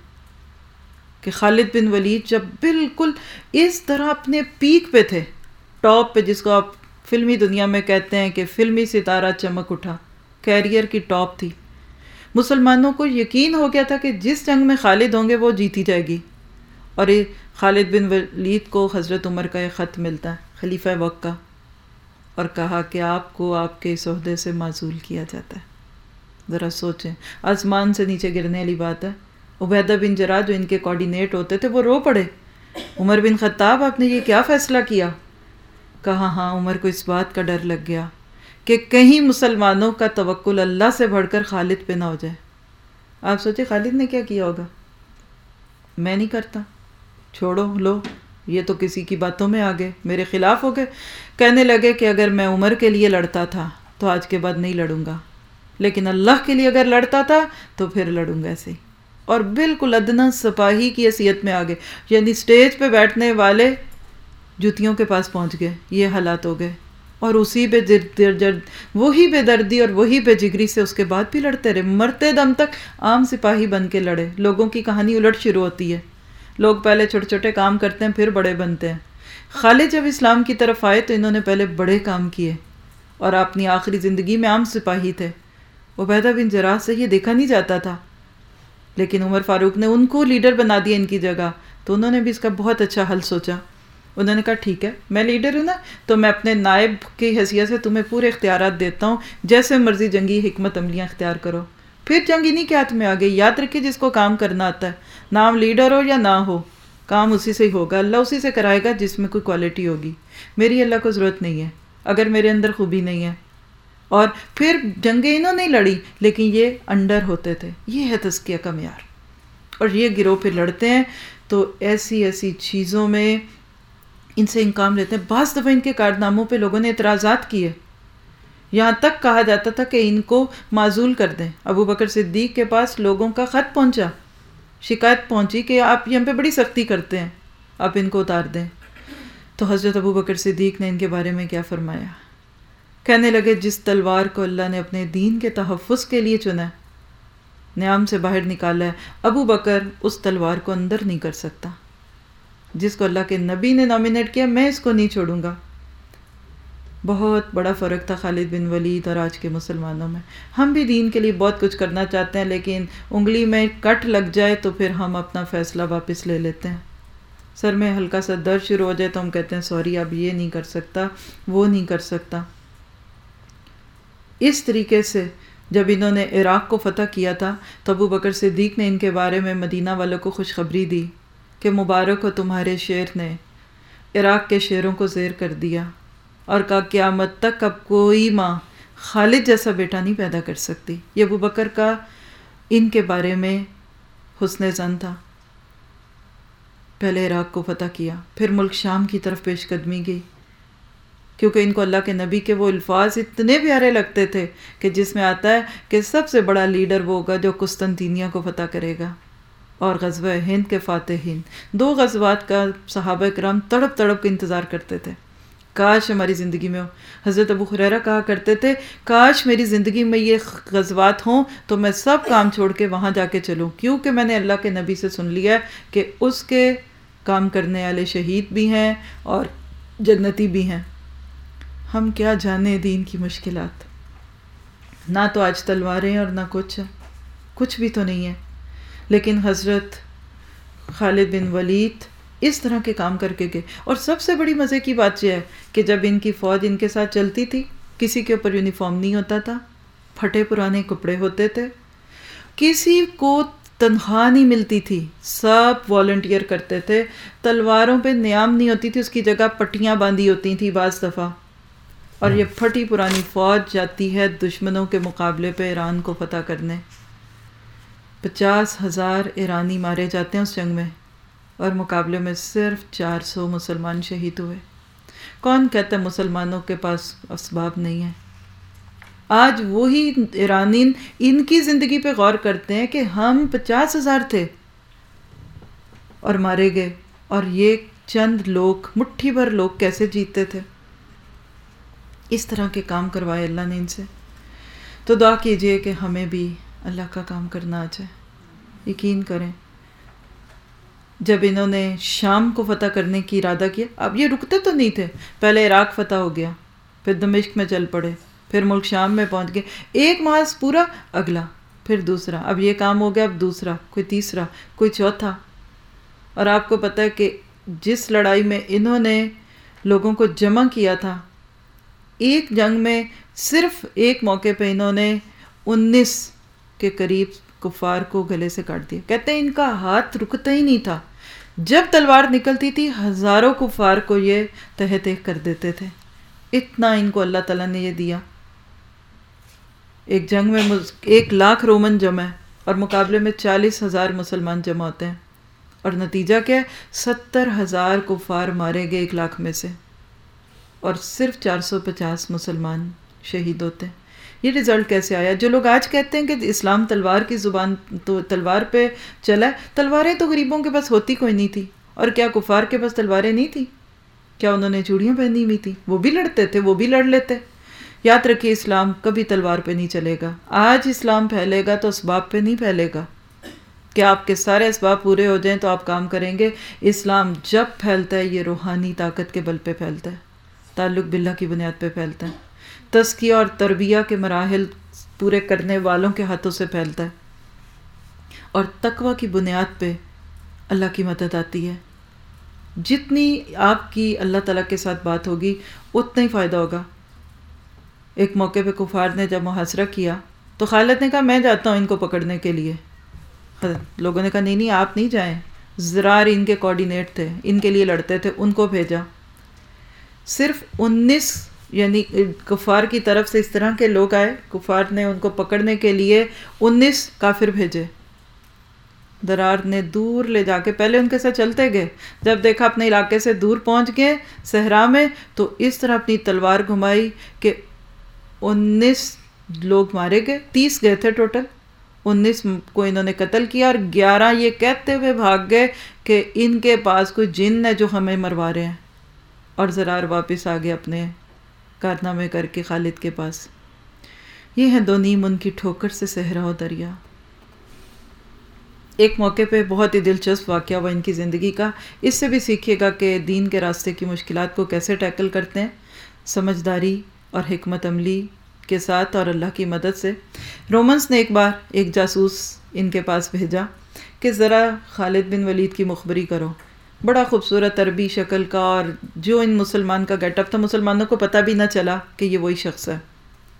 کہ خالد بن ولید جب بالکل اس طرح اپنے پیک پہ تھے، ٹاپ پہ، جس کو آپ فلمی دنیا میں کہتے ہیں کہ فلمی ستارہ چمک اٹھا، کیریئر کی ٹاپ تھی. مسلمانوں کو یقین ہو گیا تھا کہ جس جنگ میں خالد ہوں گے وہ جیتی جائے گی. اور یہ خالد بن ولید کو حضرت عمر کا ایک خط ملتا ہے، خلیفہ وقت کا، اور کہا کہ آپ کو آپ کے اس عہدے سے معزول کیا جاتا ہے. ذرا سوچیں، آسمان سے نیچے گرنے والی بات ہے. عبیدہ بن جراح جو ان کے کوارڈینیٹ ہوتے تھے وہ رو پڑے، عمر بن خطاب آپ نے یہ کیا فیصلہ کیا؟ کہا ہاں عمر کو اس بات کا ڈر لگ گیا کہ کہیں مسلمانوں کا توکل اللہ سے بڑھ کر خالد پہ نہ ہو جائے. آپ سوچیں خالد نے کیا کیا ہوگا؟ میں نہیں کرتا، چھوڑو لو، یہ تو کسی کی باتوں میں آ گئے، میرے خلاف ہو گئے. کہنے لگے کہ اگر میں عمر کے لیے لڑتا تھا تو آج کے بعد نہیں لڑوں گا، لیکن اللہ کے لیے اگر لڑتا تھا تو پھر لڑوں گا ایسے. اور بالکل ادنا سپاہی کی حیثیت میں آ گئے، یعنی سٹیج پہ بیٹھنے والے جوتیوں کے پاس پہنچ گئے. یہ حالات ہو گئے. اور اسی بے درد وہی بے دردی اور وہی بے جگری سے اس کے بعد بھی لڑتے رہے، مرتے دم تک عام سپاہی بن کے لڑے. لوگوں کی کہانی الٹ شروع ہوتی ہے، لوگ پہلے چھوٹے چھوٹے کام کرتے ہیں پھر بڑے بنتے ہیں. خالد جب اسلام کی طرف آئے تو انہوں نے پہلے بڑے کام کیے اور اپنی آخری زندگی میں عام سپاہی تھے. عبیدہ بن جراح سے یہ دیکھا نہیں جاتا تھا، لیکن عمر فاروق نے ان کو لیڈر بنا دیا ان کی جگہ. تو انہوں نے بھی اس کا بہت اچھا حل سوچا. انہوں نے کہا ٹھیک ہے میں لیڈر ہوں نا، تو میں اپنے نائب کی حیثیت سے تمہیں پورے اختیارات دیتا ہوں، جیسے مرضی جنگی حکمت عملیاں اختیار کرو. پھر جنگ انہی کے ہاتھ میں آ گئی. یاد رکھیے جس کو کام کرنا آتا ہے، نام لیڈر ہو یا نہ ہو، کام اسی سے ہی ہوگا. اللہ اسی سے کرائے گا جس میں کوئی کوالٹی ہوگی. میری اللہ کو ضرورت نہیں ہے اگر میرے اندر خوبی نہیں ہے. اور پھر جنگیں انہوں نے لڑی لیکن یہ انڈر ہوتے تھے. یہ ہے تزکیہ کا معیار. اور یہ گروہ پھر لڑتے ہیں تو ایسی ایسی چیزوں میں ان سے انکام لیتے ہیں. بعض دفعہ ان کے کارناموں پہ لوگوں نے اعتراضات کیے، یہاں تک کہا جاتا تھا کہ ان کو معزول کر دیں. ابو بکر صدیق کے پاس لوگوں کا خط پہنچا، شکایت پہنچی کہ آپ یہ ہم پہ بڑی سختی کرتے ہیں، آپ ان کو اتار دیں. تو حضرت ابو بکر صدیق نے ان کے بارے میں کیا فرمایا؟ کہنے لگے جس تلوار کو اللہ نے اپنے دین کے تحفظ کے لیے چنا ہے، نیام سے باہر نکالا ہے، ابو بکر اس تلوار کو اندر نہیں کر سکتا. جس کو اللہ کے نبی نے نامینیٹ کیا میں اس کو نہیں چھوڑوں گا. بہت بڑا فرق تھا خالد بن ولید اور آج کے مسلمانوں میں. ہم بھی دین کے لیے بہت کچھ کرنا چاہتے ہیں، لیکن انگلی میں کٹ لگ جائے تو پھر ہم اپنا فیصلہ واپس لے لیتے ہیں. سر میں ہلکا سا درد شروع ہو جائے تو ہم کہتے ہیں سوری اب یہ نہیں کر سکتا، وہ نہیں کر سکتا. اس طریقے سے جب انہوں نے عراق کو فتح کیا تھا تو ابو بکر صدیق نے ان کے بارے میں مدینہ والوں کو خوشخبری دی کہ مبارک ہو تمہارے شیر نے عراق کے شیروں کو زیر کر دیا، اور کہا قیامت تک اب کوئی ماں خالد جیسا بیٹا نہیں پیدا کر سکتی. یہ ابو بکر کا ان کے بارے میں حسن ظن تھا. پہلے عراق کو فتح کیا، پھر ملک شام کی طرف پیش قدمی گئی. کیونکہ ان کو اللہ کے نبی کے وہ الفاظ اتنے پیارے لگتے تھے کہ جس میں آتا ہے کہ سب سے بڑا لیڈر وہ ہوگا جو قسطنطینیہ کو فتح کرے گا، اور غزوہ ہند کے فاتح ہند، دو غزوات کا صحابہ کرام تڑپ تڑپ کے انتظار کرتے تھے، کاش ہماری زندگی میں ہو۔ حضرت ابو ہریرہ کہا کرتے تھے کاش میری زندگی میں یہ غزوات ہوں تو میں سب کام چھوڑ کے وہاں جا کے چلوں، کیونکہ میں نے اللہ کے نبی سے سن لیا ہے کہ اس کے کام کرنے والے شہید بھی ہیں اور جنتی بھی ہیں۔ ہم کیا جانے دین کی مشکلات، نہ تو آج تلواریں اور نہ کچھ کچھ بھی تو نہیں ہے، لیکن حضرت خالد بن ولید اس طرح کے کام کر کے گئے۔ اور سب سے بڑی مزے کی بات یہ ہے کہ جب ان کی فوج ان کے ساتھ چلتی تھی، کسی کے اوپر یونیفارم نہیں ہوتا تھا، پھٹے پرانے کپڑے ہوتے تھے، کسی کو تنخواہ نہیں ملتی تھی، سب والنٹیئر کرتے تھے، تلواروں پہ نیام نہیں ہوتی تھی، اس کی جگہ پٹیاں باندھی ہوتی تھیں بعض دفعہ، اور یہ پھٹی پرانی فوج جاتی ہے دشمنوں کے مقابلے پہ ایران کو فتح کرنے۔ پچاس ہزار ایرانی مارے جاتے ہیں اس جنگ میں، اور مقابلے میں صرف چار سو مسلمان شہید ہوئے۔ کون کہتا ہے مسلمانوں کے پاس اسباب نہیں ہیں؟ آج وہی ایرانی ان کی زندگی پہ غور کرتے ہیں کہ ہم پچاس ہزار تھے اور مارے گئے، اور یہ چند لوگ، مٹھی بھر لوگ کیسے جیتے تھے۔ اس طرح کے کام کروائے اللہ نے ان سے۔ تو دعا کیجئے کہ ہمیں بھی اللہ کا کام کرنا آ جائے۔ یقین کریں جب انہوں نے شام کو فتح کرنے کی ارادہ کیا، اب یہ رکتے تو نہیں تھے، پہلے عراق فتح ہو گیا، پھر دمشق میں چل پڑے، پھر ملک شام میں پہنچ گئے، ایک محاذ پورا، اگلا، پھر دوسرا، اب یہ کام ہو گیا، اب دوسرا، کوئی تیسرا، کوئی چوتھا۔ اور آپ کو پتہ ہے کہ جس لڑائی میں انہوں نے لوگوں کو جمع کیا تھا، ایک جنگ میں صرف ایک موقع پہ انہوں نے انیس کے قریب کفار کو گلے سے کاٹ دیا۔ کہتے ہیں ان کا ہاتھ رکتا ہی نہیں تھا، جب تلوار نکلتی تھی ہزاروں کفار کو یہ تہہ تہہ کر دیتے تھے۔ اتنا ان کو اللہ تعالیٰ نے یہ دیا۔ ایک جنگ میں ایک لاکھ رومن جمع ہے اور مقابلے میں چالیس ہزار مسلمان جمع ہوتے ہیں، اور نتیجہ کیا ہے؟ ستر ہزار کفار مارے گئے ایک لاکھ میں سے، اور صرف چار سو پچاس مسلمان شہید ہوتے ہیں۔ یہ رزلٹ کیسے آیا؟ جو لوگ آج کہتے ہیں کہ اسلام تلوار کی زبان تو تلوار پہ چلا ہے، تلواریں تو غریبوں کے پاس ہوتی کوئی نہیں تھی، اور کیا کفار کے پاس تلواریں نہیں تھی؟ کیا انہوں نے چوڑیاں پہنی ہوئی تھی؟ وہ بھی لڑتے تھے، وہ بھی لڑ لیتے۔ یاد رکھیے اسلام کبھی تلوار پہ نہیں چلے گا۔ آج اسلام پھیلے گا تو اسباب پہ نہیں پھیلے گا کہ آپ کے سارے اسباب پورے ہو جائیں تو آپ کام کریں گے۔ اسلام جب پھیلتا ہے یہ روحانی طاقت کے بل پہ پھیلتا ہے، تعلق باللہ کی بنیاد پہ پھیلتا ہے، تزکیہ اور تربیہ کے مراحل پورے کرنے والوں کے ہاتھوں سے پھیلتا ہے، اور تقوی کی بنیاد پہ اللہ کی مدد آتی ہے۔ جتنی آپ کی اللہ تعالیٰ کے ساتھ بات ہوگی اتنا ہی فائدہ ہوگا۔ ایک موقع پہ کفار نے جب محاصرہ کیا تو خالد نے کہا میں جاتا ہوں ان کو پکڑنے کے لیے۔ لوگوں نے کہا نہیں نہیں آپ نہیں جائیں، زرار ان کے کوارڈینیٹ تھے، ان کے لیے لڑتے تھے، ان کو بھیجا۔ صرف انیس یعنی کفار کی طرف سے اس طرح کے لوگ آئے، کفار نے ان کو پکڑنے کے لیے انیس کافر بھیجے۔ درار نے دور لے جا کے پہلے ان کے ساتھ چلتے گئے، جب دیکھا اپنے علاقے سے دور پہنچ گئے صحرا میں، تو اس طرح اپنی تلوار گھمائی کہ انیس لوگ مارے گئے، تیس گئے تھے ٹوٹل، انیس کو انہوں نے قتل کیا، اور گیارہ یہ کہتے ہوئے بھاگ گئے کہ ان کے پاس کوئی جن ہے جو ہمیں مروا رہے ہیں، اور زرار واپس آ گئے اپنے کارنامے کر کے خالد کے پاس۔ یہ ہے دو نیم ان کی ٹھوکر سے صحرا و دریا۔ ایک موقع پہ بہت ہی دلچسپ واقعہ ہوا ان کی زندگی کا، اس سے بھی سیکھیے گا کہ دین کے راستے کی مشکلات کو کیسے ٹیکل کرتے ہیں، سمجھداری اور حکمت عملی کے ساتھ اور اللہ کی مدد سے۔ رومنس نے ایک بار ایک جاسوس ان کے پاس بھیجا کہ ذرا خالد بن ولید کی مخبری کرو۔ بڑا خوبصورت عربی شکل کا، اور جو ان مسلمان کا گیٹ اپ تھا مسلمانوں کو پتہ بھی نہ چلا کہ یہ وہی شخص ہے۔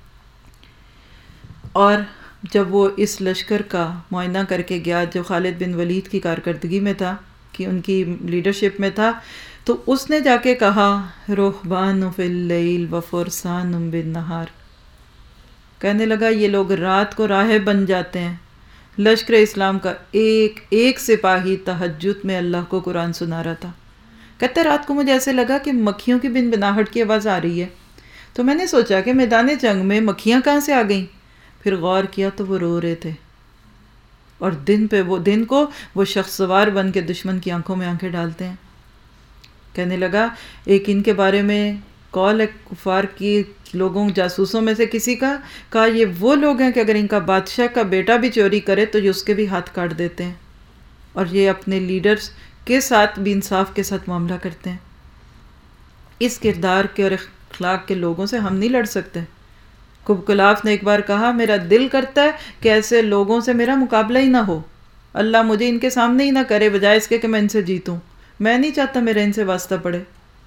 اور جب وہ اس لشکر کا معائنہ کر کے گیا جو خالد بن ولید کی کارکردگی میں تھا، کہ ان کی لیڈرشپ میں تھا، تو اس نے جا کے کہا رہبان فی اللیل و فرسان بالنہار، کہنے لگا یہ لوگ رات کو راہب بن جاتے ہیں۔ لشکر اسلام کا ایک ایک سپاہی تہجد میں اللہ کو قرآن سنا رہا تھا، کہتے رات کو مجھے ایسے لگا کہ مکھیوں کی بن بناہٹ کی آواز آ رہی ہے، تو میں نے سوچا کہ میدان جنگ میں مکھیاں کہاں سے آ گئیں. پھر غور کیا تو وہ رو رہے تھے، اور دن پہ وہ دن کو وہ شخص سوار بن کے دشمن کی آنکھوں میں آنکھیں ڈالتے ہیں. کہنے لگا ایک ان کے بارے میں قول ہے کفار کی لوگوں جاسوسوں میں سے کسی کا، کہا یہ وہ لوگ ہیں کہ اگر ان کا بادشاہ کا بیٹا بھی چوری کرے تو یہ اس کے بھی ہاتھ کاٹ دیتے ہیں، اور یہ اپنے لیڈرز کے ساتھ بھی انصاف کے ساتھ معاملہ کرتے ہیں. اس کردار کے اور اخلاق کے لوگوں سے ہم نہیں لڑ سکتے. کبکلاف نے ایک بار کہا میرا دل کرتا ہے کہ ایسے لوگوں سے میرا مقابلہ ہی نہ ہو، اللہ مجھے ان کے سامنے ہی نہ کرے بجائے اس کے کہ میں ان سے جیتوں. میں نہیں چاہتا میرا ان سے واسطہ پڑے.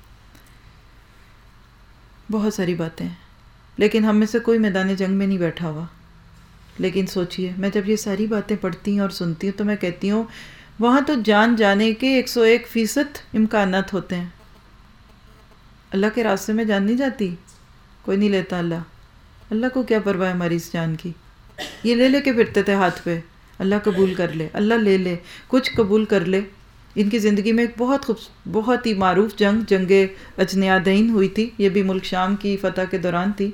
بہت ساری باتیں ہیں، لیکن ہم میں سے کوئی میدان جنگ میں نہیں بیٹھا ہوا. لیکن سوچئے میں جب یہ ساری باتیں پڑھتی ہوں اور سنتی ہوں تو میں کہتی ہوں وہاں تو جان جانے کے ایک سو ایک فیصد امکانات ہوتے ہیں. اللہ کے راستے میں جان نہیں جاتی، کوئی نہیں لیتا. اللہ اللہ کو کیا پرواہ ہے ہماری اس جان کی. یہ لے لے کے پھرتے تھے ہاتھ پہ، اللہ قبول کر لے، اللہ لے لے، کچھ قبول کر لے. ان کی زندگی میں ایک بہت خوب بہت ہی معروف جنگ جنگ اجنیادین ہوئی تھی، یہ بھی ملک شام کی فتح کے دوران تھی.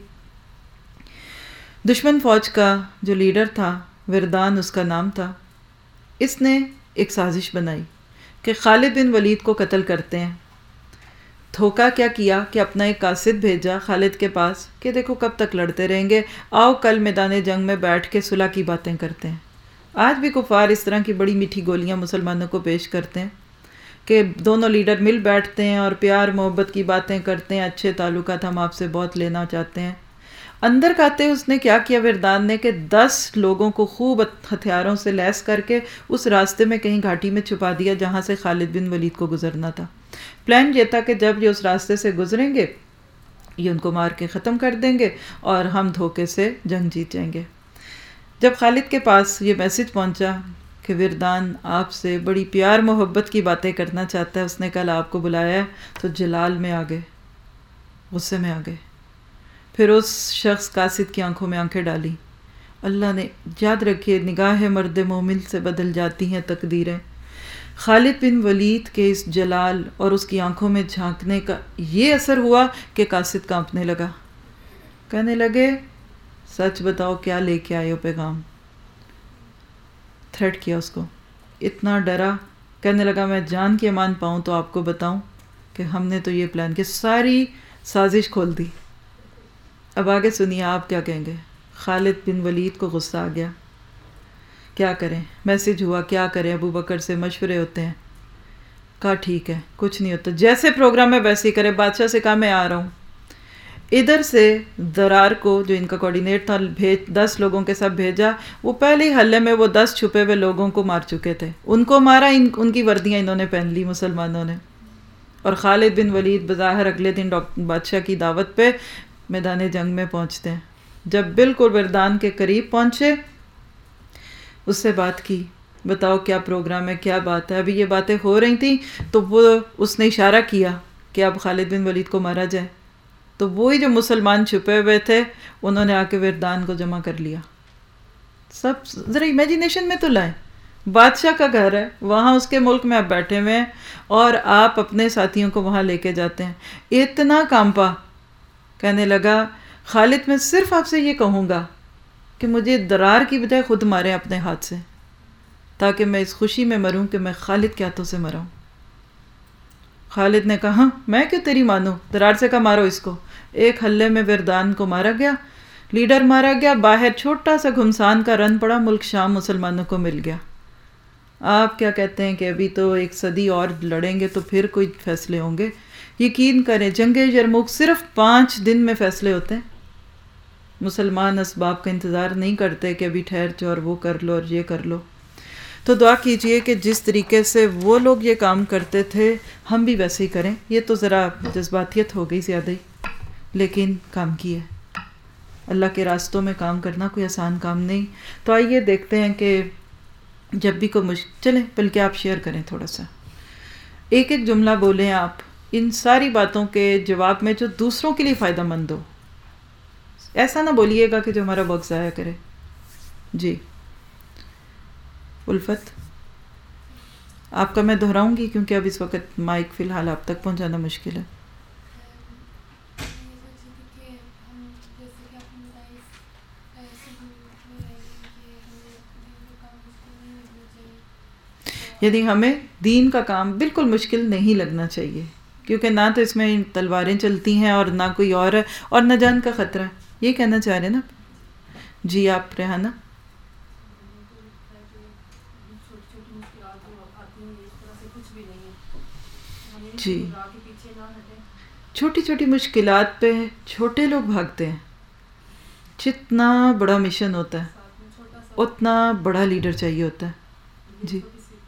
دشمن فوج کا جو لیڈر تھا، وردان اس کا نام تھا، اس نے ایک سازش بنائی کہ خالد بن ولید کو قتل کرتے ہیں. دھوکہ کیا کیا کہ اپنا ایک قاصد بھیجا خالد کے پاس کہ دیکھو کب تک لڑتے رہیں گے، آؤ کل میدان جنگ میں بیٹھ کے صلح کی باتیں کرتے ہیں. آج بھی کفار اس طرح کی بڑی میٹھی گولیاں مسلمانوں کو پیش کرتے ہیں کہ دونوں لیڈر مل بیٹھتے ہیں اور پیار محبت کی باتیں کرتے ہیں، اچھے تعلقات ہم آپ سے بہت لینا چاہتے ہیں. اندر کھاتے اس نے کیا کیا وردان نے کہ دس لوگوں کو خوب ہتھیاروں سے لیس کر کے اس راستے میں کہیں گھاٹی میں چھپا دیا جہاں سے خالد بن ولید کو گزرنا تھا. پلان یہ تھا کہ جب یہ اس راستے سے گزریں گے یہ ان کو مار کے ختم کر دیں گے اور ہم دھوکے سے جنگ جیت جائیں گے. جب خالد کے پاس یہ میسج پہنچا کہ وردان آپ سے بڑی پیار محبت کی باتیں کرنا چاہتا ہے، اس نے کل آپ کو بلایا ہے، تو جلال میں آ گئے، غصے میں آ گئے. پھر اس شخص قاصد کی آنکھوں میں آنکھیں ڈالی. اللہ نے یاد رکھیے نگاہ مرد مومن سے بدل جاتی ہیں تقدیریں. خالد بن ولید کے اس جلال اور اس کی آنکھوں میں جھانکنے کا یہ اثر ہوا کہ قاصد کانپنے لگا. کہنے لگے سچ بتاؤ کیا لے کے آئے ہو پیغام. تھریٹ کیا اس کو، اتنا ڈرا، کہنے لگا میں جان کی امان پاؤں تو آپ کو بتاؤں کہ ہم نے تو یہ پلان کی، ساری سازش کھول دی. اب آگے سنیے آپ کیا کہیں گے. خالد بن ولید کو غصہ آ گیا، کیا کریں، میسج ہوا کیا کریں، ابو بکر سے مشورے ہوتے ہیں. کہا ٹھیک ہے کچھ نہیں ہوتا، جیسے پروگرام ہے ویسے ہی کرے. بادشاہ سے کہا میں آ رہا ہوں. ادھر سے درار کو جو ان کا کوارڈینیٹ تھا بھیج دس لوگوں کے ساتھ بھیجا. وہ پہلے ہی حلے میں وہ دس چھپے ہوئے لوگوں کو مار چکے تھے، ان کو مارا، ان ان کی وردیاں انہوں نے پہن لی مسلمانوں نے. اور خالد بن ولید بظاہر اگلے دن بادشاہ کی دعوت پہ میدان جنگ میں پہنچتے ہیں. جب بالکل وردان کے قریب پہنچے اس سے بات کی، بتاؤ کیا پروگرام ہے، کیا بات ہے. ابھی یہ باتیں ہو رہی تھیں تو وہ اس نے اشارہ کیا کہ اب خالد بن ولید کو مارا جائے. تو وہی جو مسلمان چھپے ہوئے تھے انہوں نے آ کے وردان کو جمع کر لیا. سب ذرا امیجنیشن میں تو لائیں، بادشاہ کا گھر ہے، وہاں اس کے ملک میں آپ بیٹھے ہوئے ہیں اور آپ اپنے ساتھیوں کو وہاں لے کے جاتے ہیں. اتنا کانپا، کہنے لگا خالد میں صرف آپ سے یہ کہوں گا کہ مجھے درار کی بجائے خود مارے اپنے ہاتھ سے، تاکہ میں اس خوشی میں مروں کہ میں خالد کے ہاتھوں سے مرا ہوں. خالد نے کہا ہاں میں کیوں تیری مانوں. درار سے کہا مارو اس کو. ایک حلے میں وردان کو مارا گیا، لیڈر مارا گیا. باہر چھوٹا سا گھمسان کا رن پڑا، ملک شام مسلمانوں کو مل گیا. آپ کیا کہتے ہیں کہ ابھی تو ایک صدی اور لڑیں گے تو پھر کوئی فیصلے ہوں گے. یقین کریں جنگ یرموک صرف پانچ دن میں فیصلے ہوتے ہیں. مسلمان اسباب کا انتظار نہیں کرتے کہ ابھی ٹھہر جاؤ اور وہ کر لو اور یہ کر لو. تو دعا کیجئے کہ جس طریقے سے وہ لوگ یہ کام کرتے تھے ہم بھی ویسے ہی کریں. یہ تو ذرا جذباتیت ہو گئی زیادہ ہی، لیکن کام کی ہے. اللہ کے راستوں میں کام کرنا کوئی آسان کام نہیں. تو آئیے دیکھتے ہیں کہ جب بھی کوئی مشکل، چلیں بلکہ آپ شیئر کریں تھوڑا سا، ایک ایک جملہ بولیں آپ ان ساری باتوں کے جواب میں جو دوسروں کے لیے فائدہ مند ہو. ایسا نہ بولیے گا کہ جو ہمارا وقت ضائع کرے. جی الفت. آپ کا میں دہراؤں گی کیونکہ اب اس وقت مائک فی الحال آپ تک پہنچانا مشکل ہے. یعنی ہمیں دین کا کام بالکل مشکل نہیں لگنا چاہیے، کیونکہ نہ تو اس میں تلواریں چلتی ہیں اور نہ کوئی اور ہے، اور نہ جان کا خطرہ ہے. یہ کہنا چاہ رہے ہیں نا؟ جی آپ ریحانہ. جی چھوٹی چھوٹی مشکلات پہ چھوٹے لوگ بھاگتے ہیں. جتنا بڑا مشن ہوتا ہے اتنا بڑا لیڈر چاہیے ہوتا ہے. جی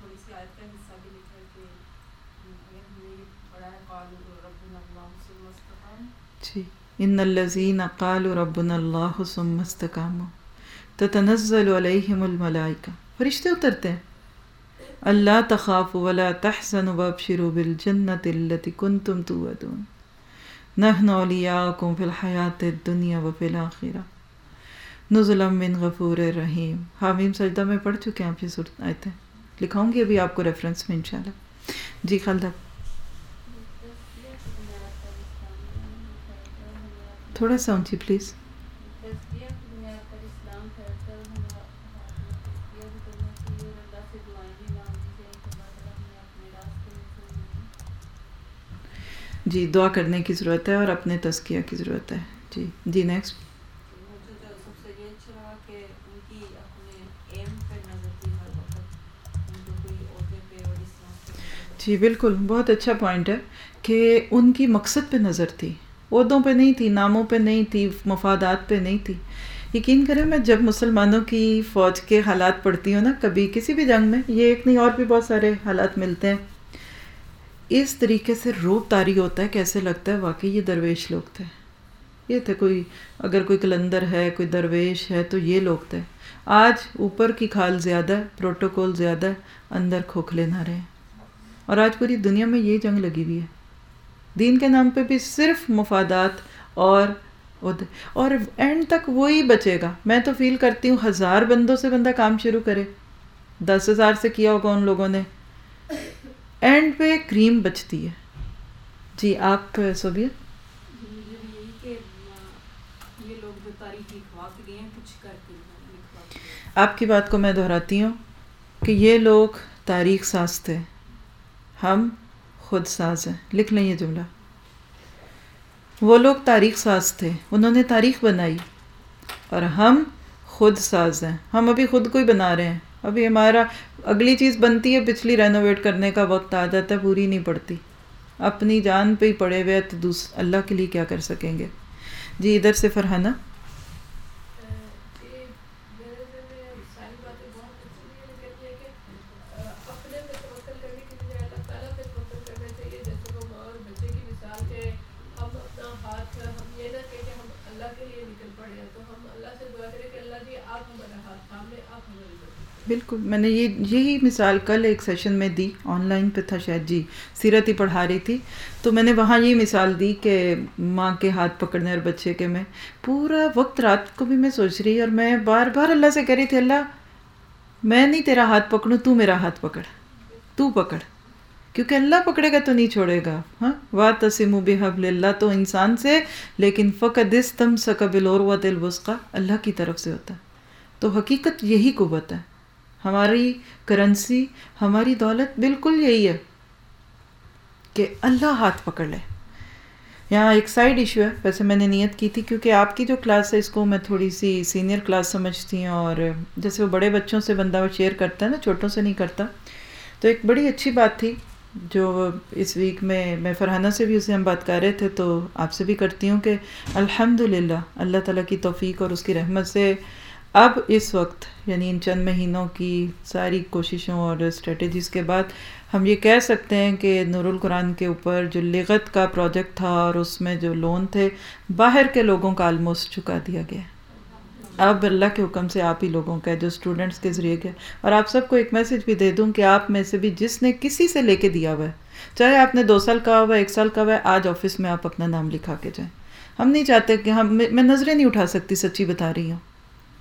جی ان الذین قالوا ربنا اللہ ثم استقاموا تتنزل علیہم الملائکہ، فرشتے اترتے ہیں. اللہ تخافوا ولا تحزنوا وابشروا بالجنۃ التی کنتم توعدون نحن اولیاؤکم فی الحیاۃ الدنیا وفی الآخرہ نزلا من غفور رحیم. حامیم سجدہ میں پڑھ چکے ہیں آپ یہ صورت آیتیں، لکھاؤں گی ابھی آپ کو ریفرنس میں انشاءاللہ. جی خالدہ تھوڑا سا اونچی پلیز. جی دعا کرنے کی ضرورت ہے اور اپنے تزکیہ کی ضرورت ہے. جی جی نیکسٹ. جی بالکل بہت اچھا پوائنٹ ہے کہ ان کی مقصد پہ نظر تھی، عہدوں پہ نہیں تھی، ناموں پہ نہیں تھی، مفادات پہ نہیں تھی. یقین کریں میں جب مسلمانوں کی فوج کے حالات پڑھتی ہوں نا کبھی کسی بھی جنگ میں، یہ ایک نہیں اور بھی بہت سارے حالات ملتے ہیں، اس طریقے سے روب طاری ہوتا ہے کہ ایسے لگتا ہے واقعی یہ درویش لوگ تھے. یہ تھے کوئی اگر کوئی کلندر ہے کوئی درویش ہے تو یہ لوگ تھے. آج اوپر کی کھال زیادہ ہے، پروٹوکول زیادہ ہے، اندر کھوکھلے نہ رہے. اور آج پوری دنیا میں یہ جنگ لگی ہوئی ہے، دین کے نام پہ بھی صرف مفادات اور اور اینڈ تک وہی بچے گا. میں تو فیل کرتی ہوں ہزار بندوں سے بندہ کام شروع کرے، دس ہزار سے کیا ہوگا ان لوگوں نے، اینڈ پہ کریم بچتی ہے. جی آپ صوبیہ. آپ کی بات کو میں دہراتی ہوں کہ یہ لوگ تاریخ ساز تھے، ہم خود ساز ہیں. لکھ لیں یہ جملہ. وہ لوگ تاریخ ساز تھے، انہوں نے تاریخ بنائی، اور ہم خود ساز ہیں، ہم ابھی خود کو ہی بنا رہے ہیں. ابھی ہمارا اگلی چیز بنتی ہے، پچھلی رینوویٹ کرنے کا وقت آ جاتا ہے، پوری نہیں پڑتی. اپنی جان پہ ہی پڑے ہوئے تو دوس اللہ کے لیے کیا کر سکیں گے. جی ادھر سے فرحانہ. بالکل میں نے یہ یہی مثال کل ایک سیشن میں دی، آن لائن پہ تھا شاید، جی سیرت ہی پڑھا رہی تھی تو میں نے وہاں یہ مثال دی کہ ماں کے ہاتھ پکڑنے اور بچے کے، میں پورا وقت رات کو بھی میں سوچ رہی اور میں بار بار اللہ سے کہہ رہی تھی اللہ میں نہیں تیرا ہاتھ پکڑوں، تو میرا ہاتھ پکڑ، تو پکڑ، کیونکہ اللہ پکڑے گا تو نہیں چھوڑے گا. ہاں واعتصموا بحبل اللہ تو انسان سے، لیکن فقد استمسک بالعروۃ الوثقی اللہ کی طرف سے ہوتا ہے. تو حقیقت یہی قوت ہے. ہماری کرنسی، ہماری دولت بالکل یہی ہے کہ اللہ ہاتھ پکڑ لے. یہاں ایک سائیڈ ایشو ہے، ویسے میں نے نیت کی تھی کیونکہ آپ کی جو کلاس ہے اس کو میں تھوڑی سی سینئر کلاس سمجھتی ہوں، اور جیسے وہ بڑے بچوں سے بندہ وہ شیئر کرتا ہے نا، چھوٹوں سے نہیں کرتا. تو ایک بڑی اچھی بات تھی جو اس ویک میں میں فرحانہ سے بھی اسے ہم بات کر رہے تھے، تو آپ سے بھی کرتی ہوں کہ الحمدللہ اللہ تعالیٰ کی توفیق اور اس کی رحمت سے اب اس وقت یعنی ان چند مہینوں کی ساری کوششوں اور اسٹریٹجیز کے بعد ہم یہ کہہ سکتے ہیں کہ نور القرآن کے اوپر جو لغت کا پروجیکٹ تھا اور اس میں جو لون تھے باہر کے لوگوں کا آلموسٹ چکا دیا گیا. اب اللہ کے حکم سے آپ ہی لوگوں کا ہے جو اسٹوڈنٹس کے ذریعے گئے. اور آپ سب کو ایک میسج بھی دے دوں کہ آپ میں سے بھی جس نے کسی سے لے کے دیا ہوا ہے، چاہے آپ نے دو سال کا ہوا ہے، ایک سال کا ہوا ہے، آج آفس میں آپ اپنا نام لکھا کے جائیں. ہم نہیں چاہتے کہ ہم میں نظریں نہیں اٹھا سکتی، سچی بتا رہی ہوں.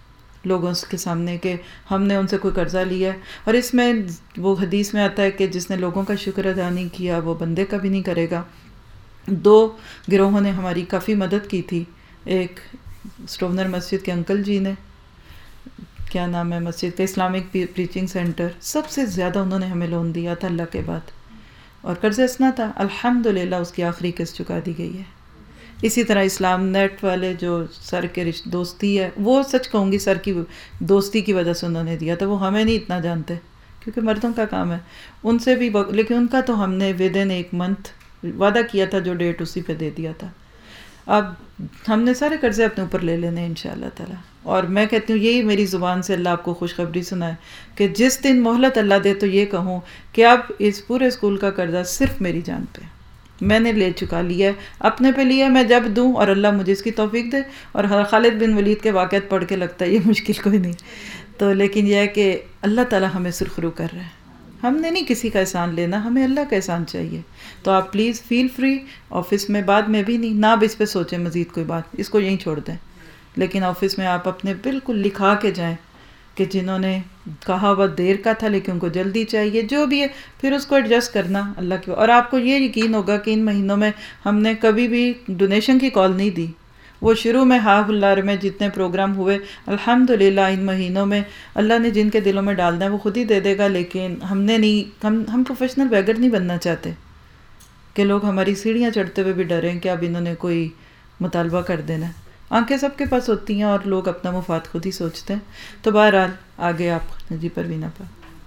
لوگوں کے سامنے کہ ہم نے ان سے کوئی قرضہ لیا ہے. اور اس میں وہ حدیث میں آتا ہے کہ جس نے لوگوں کا شکر ادا نہیں کیا وہ بندے کا بھی نہیں کرے گا. دو گروہوں نے ہماری کافی مدد کی تھی. ایک اسٹونر مسجد کے انکل جی نے, کیا نام ہے مسجد کا, اسلامک پریچنگ سینٹر, سب سے زیادہ انہوں نے ہمیں لون دیا تھا اللہ کے بعد, اور قرض اسنا تھا. الحمدللہ اس کی آخری قسط چکا دی گئی ہے. اسی طرح اسلام نیٹ والے جو سر کے رشتے دوستی ہے, وہ سچ کہوں گی سر کی دوستی کی وجہ سے انہوں نے دیا تھا. وہ ہمیں نہیں اتنا جانتے کیونکہ مردوں کا کام ہے, ان سے بھی, لیکن ان کا تو ہم نے ود ان ایک منتھ وعدہ کیا تھا, جو ڈیٹ اسی پہ دے دیا تھا. اب ہم نے سارے قرضے اپنے اوپر لے لینے ہیں انشاءاللہ تعالی. اور میں کہتی ہوں یہی میری زبان سے اللہ آپ کو خوشخبری سنائے کہ جس دن مہلت اللہ دے تو یہ کہوں کہ اب اس پورے اسکول کا قرضہ صرف میری جان پہ میں نے لے چکا لیا ہے, اپنے پہ لیا. میں جب دوں اور اللہ مجھے اس کی توفیق دے, اور خالد بن ولید کے واقعات پڑھ کے لگتا ہے یہ مشکل کوئی نہیں تو, لیکن یہ ہے کہ اللہ تعالی ہمیں سرخرو کر رہا ہے. ہم نے نہیں کسی کا احسان لینا, ہمیں اللہ کا احسان چاہیے. تو آپ پلیز فیل فری, آفس میں بعد میں بھی نہیں, نہ اب اس پہ سوچیں مزید کوئی بات, اس کو یہیں چھوڑ دیں. لیکن آفس میں آپ اپنے بالکل لکھا کے جائیں کہ جنہوں نے کہا وہ دیر کا تھا لیکن ان کو جلدی چاہیے, جو بھی ہے پھر اس کو ایڈجسٹ کرنا اللہ کی. اور آپ کو یہ یقین ہوگا کہ ان مہینوں میں ہم نے کبھی بھی ڈونیشن کی کال نہیں دی. وہ شروع میں ہاف اللہ میں جتنے پروگرام ہوئے الحمدللہ ان مہینوں میں اللہ نے جن کے دلوں میں ڈالنا ہے وہ خود ہی دے دے گا. لیکن ہم نے نہیں, ہم ہم پروفیشنل بیگر نہیں بننا چاہتے کہ لوگ ہماری سیڑھیاں چڑھتے ہوئے بھی ڈریں کہ اب انہوں نے کوئی مطالبہ کر دینا ہے. آنکھیں سب کے پاس ہوتی ہیں اور لوگ اپنا مفاد خود ہی سوچتے ہیں. تو بہرحال آگے آپ جی پروینہ پر.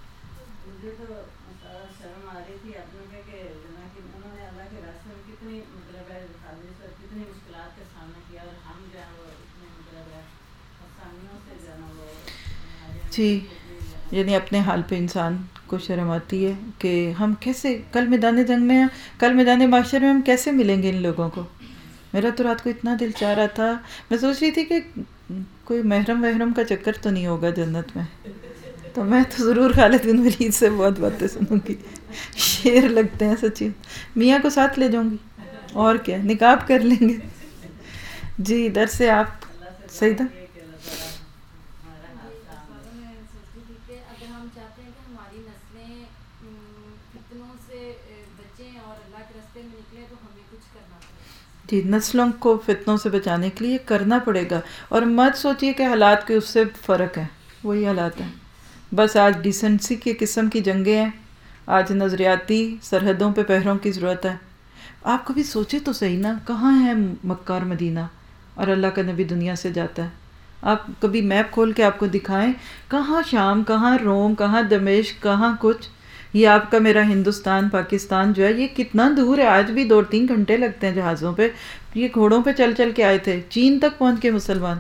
جی یعنی اپنے حال پہ انسان کو شرم آتی ہے کہ ہم کیسے کل میدان جنگ میں ہیں, کل میدان معاشر میں ہم کیسے ملیں گے ان لوگوں کو. میرا تو رات کو اتنا دل چاہ رہا تھا, میں سوچ رہی تھی کہ کوئی محرم وحرم کا چکر تو نہیں ہوگا جنت میں, تو میں تو ضرور خالد بن ولید سے بہت باتیں سنوں گی. شیر لگتے ہیں سچی. میاں کو ساتھ لے جاؤں گی اور کیا, نقاب کر لیں گے. جی ادھر سے آپ سیدہ. جی نسلوں کو فتنوں سے بچانے کے لیے کرنا پڑے گا. اور مت سوچیے کہ حالات کے اس سے فرق ہے, وہی حالات ہیں. بس آج ڈیسنسی کی قسم کی جنگیں ہیں, آج نظریاتی سرحدوں پہ پہروں کی ضرورت ہے. آپ کبھی سوچے تو صحیح نا, کہاں ہے مکہ اور مدینہ اور اللہ کا نبی دنیا سے جاتا ہے. آپ کبھی میپ کھول کے آپ کو دکھائیں کہاں شام, کہاں روم, کہاں دمشق, کہاں کچھ. یہ آپ کا میرا ہندوستان پاکستان جو ہے یہ کتنا دور ہے. آج بھی دو تین گھنٹے لگتے ہیں جہازوں پہ. یہ گھوڑوں پہ چل چل کے آئے تھے, چین تک پہنچ کے مسلمان.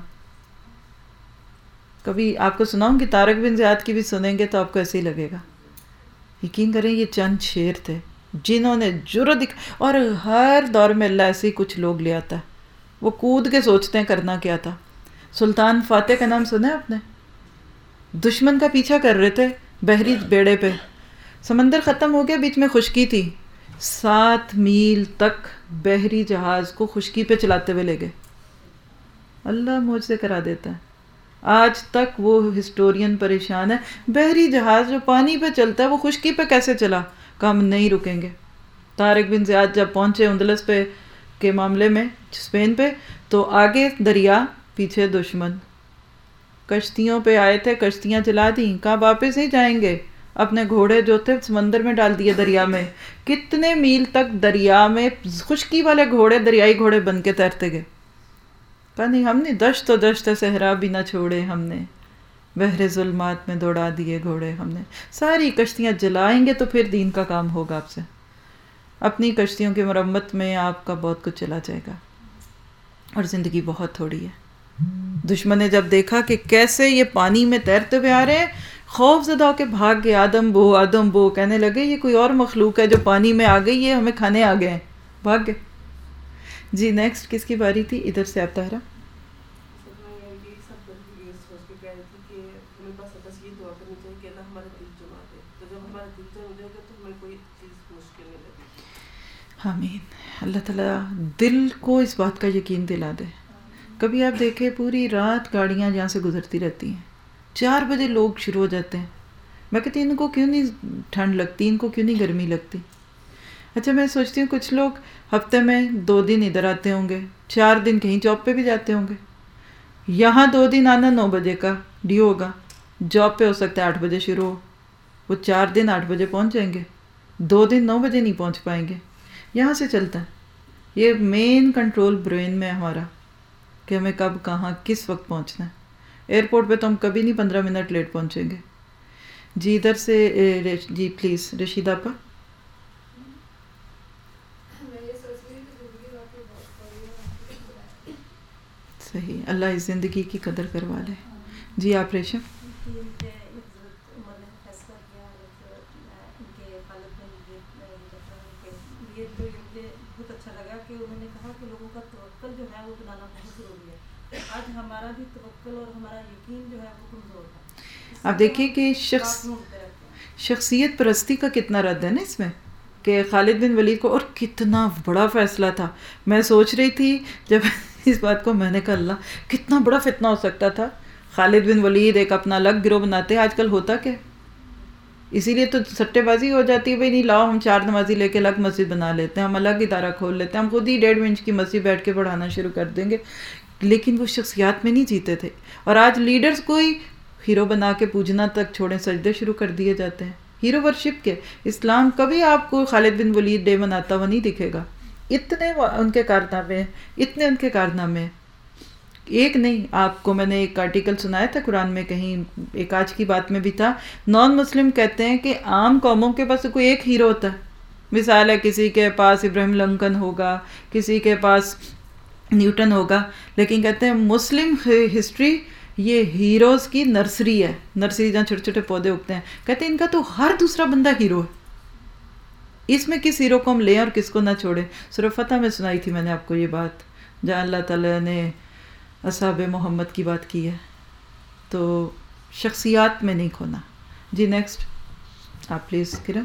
کبھی آپ کو سناؤں کہ طارق بن زیاد کی بھی سنیں گے تو آپ کو ایسے ہی لگے گا. یقین کریں یہ چند شیر تھے جنہوں نے جرأت دکھ, اور ہر دور میں اللہ ایسے ہی کچھ لوگ لے آتا ہے, وہ کود کے سوچتے ہیں کرنا کیا تھا. سلطان فاتح کا نام سنا ہے آپ نے؟ دشمن کا پیچھا کر رہے تھے بحری بیڑے پہ, سمندر ختم ہو گیا, بیچ میں خشکی تھی, سات میل تک بحری جہاز کو خشکی پہ چلاتے ہوئے لے گئے. اللہ معجزے کرا دیتا ہے. آج تک وہ ہسٹورین پریشان ہے, بحری جہاز جو پانی پہ چلتا ہے وہ خشکی پہ کیسے چلا, کہ ہم نہیں رکیں گے. طارق بن زیاد جب پہنچے اندلس پہ کے معاملے میں اسپین پہ, تو آگے دریا پیچھے دشمن. کشتیوں پہ آئے تھے, کشتیاں چلا دیں, کہاں واپس نہیں جائیں گے. اپنے گھوڑے جو تھے سمندر میں ڈال دیے دریا میں. کتنے میل تک دریا میں خشکی والے گھوڑے دریائی گھوڑے بن کے تیرتے گئے. کہا نہیں ہم نے دشت و دشت صحرا بھی نہ چھوڑے, ہم نے بحر ظلمات میں دوڑا دیے گھوڑے. ہم نے ساری کشتیاں جلائیں گے تو پھر دین کا کام ہوگا آپ سے. اپنی کشتیوں کی مرمت میں آپ کا بہت کچھ چلا جائے گا, اور زندگی بہت تھوڑی ہے. دشمن نے جب دیکھا کہ کیسے یہ پانی میں تیرتے ہوئے آ رہے ہیں, خوف زدہ ہو کے بھاگ گئے. آدم بو آدم بو کہنے لگے یہ کوئی اور مخلوق ہے جو پانی میں آ گئی ہے, ہمیں کھانے آ گئے ہیں, بھاگ گئے. جی نیکسٹ کس کی باری تھی؟ ادھر سے آپ طاہرہ. آمین. اللہ تعالیٰ دل کو اس بات کا یقین دلا دے. کبھی آپ دیکھیں پوری رات گاڑیاں یہاں سے گزرتی رہتی ہیں, چار بجے لوگ شروع ہو جاتے ہیں. میں کہتی ہوں ان کو کیوں نہیں ٹھنڈ لگتی, ان کو کیوں نہیں گرمی لگتی. اچھا میں سوچتی ہوں کچھ لوگ ہفتے میں دو دن ادھر آتے ہوں گے, چار دن کہیں جاب پہ بھی جاتے ہوں گے. یہاں دو دن آنا نو بجے کا ڈیو ہوگا, جاب پہ ہو سکتا ہے آٹھ بجے شروع ہو, وہ چار دن آٹھ بجے پہنچ جائیں گے, دو دن نو بجے نہیں پہنچ پائیں گے. یہاں سے چلتا ہے. یہ مین کنٹرول برین میں ہے ہمارا کہ ہمیں کب کہاں کس وقت پہنچنا ہے. ایئرپورٹ پہ تو ہم کبھی نہیں پندرہ منٹ لیٹ پہنچیں گے. جی ادھر سے جی پلیز رشیدہ پا. صحیح, اللہ اس زندگی کی قدر کروا لے. جی آپ ریشم. بہت اچھا لگا کہ انہوں نے کہا کہ لوگوں کا توکل جو ہے وہ بنانا بہت ضروری ہے. آج ہمارا بھی توکل اور ہمارا یقین جو ہے وہ کمزور ہے. آپ دیکھیے کہ شخص شخصیت پرستی کا کتنا رد ہے نا اس میں, کہ خالد بن ولید کو, اور کتنا بڑا فیصلہ تھا. میں سوچ رہی تھی جب اس بات کو, میں نے کہا اللہ کتنا بڑا فتنہ ہو سکتا تھا. خالد بن ولید ایک اپنا الگ گروہ بناتے. آج کل ہوتا کیا, اسی لیے تو سٹے بازی ہو جاتی ہے. بھائی نہیں لاؤ ہم چار نمازی لے کے الگ مسجد بنا لیتے ہیں, ہم الگ ادارہ کھول لیتے ہیں, ہم خود ہی ڈیڑھ انچ کی مسجد بیٹھ کے پڑھانا شروع کر دیں گے. لیکن وہ شخصیات میں نہیں جیتے تھے. اور آج لیڈرز کو ہی ہیرو بنا کے پوجنا تک چھوڑیں, سجدے شروع کر دیے جاتے ہیں ہیرو ورشپ کے. اسلام کبھی آپ کو خالد بن ولید ڈے مناتا ہوا نہیں دکھے گا. اتنے ان کے کارنامے ہیں, اتنے ان کے کارنامے ہیں. ایک نہیں, آپ کو میں نے ایک آرٹیکل سنایا تھا قرآن میں, کہیں ایک آج کی بات میں بھی تھا. نان مسلم کہتے ہیں کہ عام قوموں کے پاس کوئی ایک ہیرو ہوتا ہے. مثال ہے کسی کے پاس ابراہیم لنکن ہوگا, کسی کے پاس نیوٹن ہوگا, لیکن کہتے ہیں مسلم ہسٹری یہ ہیروز کی نرسری ہے. نرسری جہاں چھوٹے چھوٹے پودے اگتے ہیں, کہتے ہیں ان کا تو ہر دوسرا بندہ ہیرو ہے. اس میں کس ہیرو کو ہم لیں اور کس کو نہ چھوڑیں. سورہ فتح میں سنائی تھی میں نے آپ کو یہ بات, جہاں اللہ تعالیٰ نے اصحاب محمد کی بات کی ہے. تو شخصیات میں نہیں کھونا. جی نیکسٹ آپ پلیز کرن.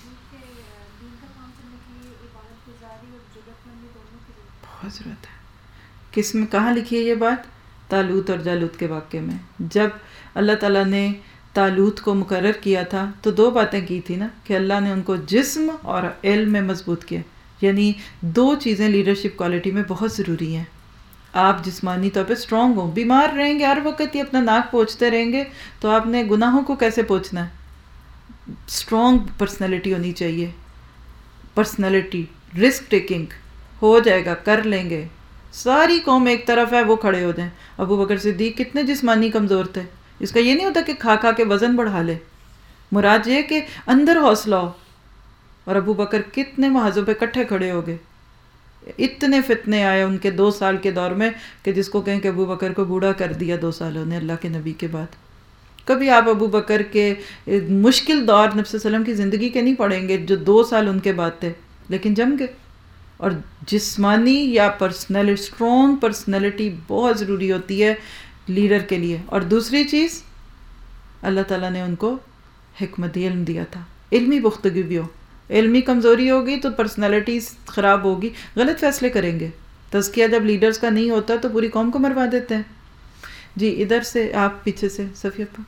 بہت ضرورت ہے. کس میں کہاں لکھی ہے یہ بات؟ طالوت اور جالوت کے واقعے میں. جب اللہ تعالیٰ نے طالوت کو مقرر کیا تھا تو دو باتیں کی تھی نا, کہ اللہ نے ان کو جسم اور علم میں مضبوط کیا. یعنی دو چیزیں لیڈرشپ کوالٹی میں بہت ضروری ہیں. آپ جسمانی طور پہ اسٹرانگ ہوں, بیمار رہیں گے ہر وقت ہی اپنا ناک پوچھتے رہیں گے تو آپ نے گناہوں کو کیسے پوچھنا ہے. اسٹرانگ پرسنالٹی ہونی چاہیے. پرسنالٹی, رسک ٹیکنگ, ہو جائے گا, کر لیں گے. ساری قوم ایک طرف ہے, وہ کھڑے ہو جائیں. ابو بکر صدیق کتنے جسمانی کمزور تھے. اس کا یہ نہیں ہوتا کہ کھا کھا کے وزن بڑھا لے, مراد یہ کہ اندر حوصلہ ہو. اور ابو بکر کتنے محاذوں پہ کٹھے کھڑے ہو گئے. اتنے فتنے آئے ان کے دو سال کے دور میں کہ جس کو کہیں کہ ابو بکر کو بوڑھا کر دیا دو سالوں نے اللہ کے نبی کے بعد. کبھی آپ ابو بکر کے مشکل دور نبی صلی اللہ علیہ وسلم کی زندگی کے نہیں پڑھیں گے جو دو سال ان کے بعد تھے, لیکن جم گئے. اور جسمانی یا پرسنل اسٹرانگ پرسنالٹی بہت ضروری ہوتی ہے لیڈر کے لیے. اور دوسری چیز, اللہ تعالیٰ نے ان کو حکمت علم دیا تھا. علمی پختگی بھی ہو. علمی کمزوری ہوگی تو پرسنالٹی خراب ہوگی, غلط فیصلے کریں گے. تزکیہ جب لیڈرز کا نہیں ہوتا تو پوری قوم کو مروا دیتے ہیں. جی ادھر سے آپ پیچھے سے صفیہ پا.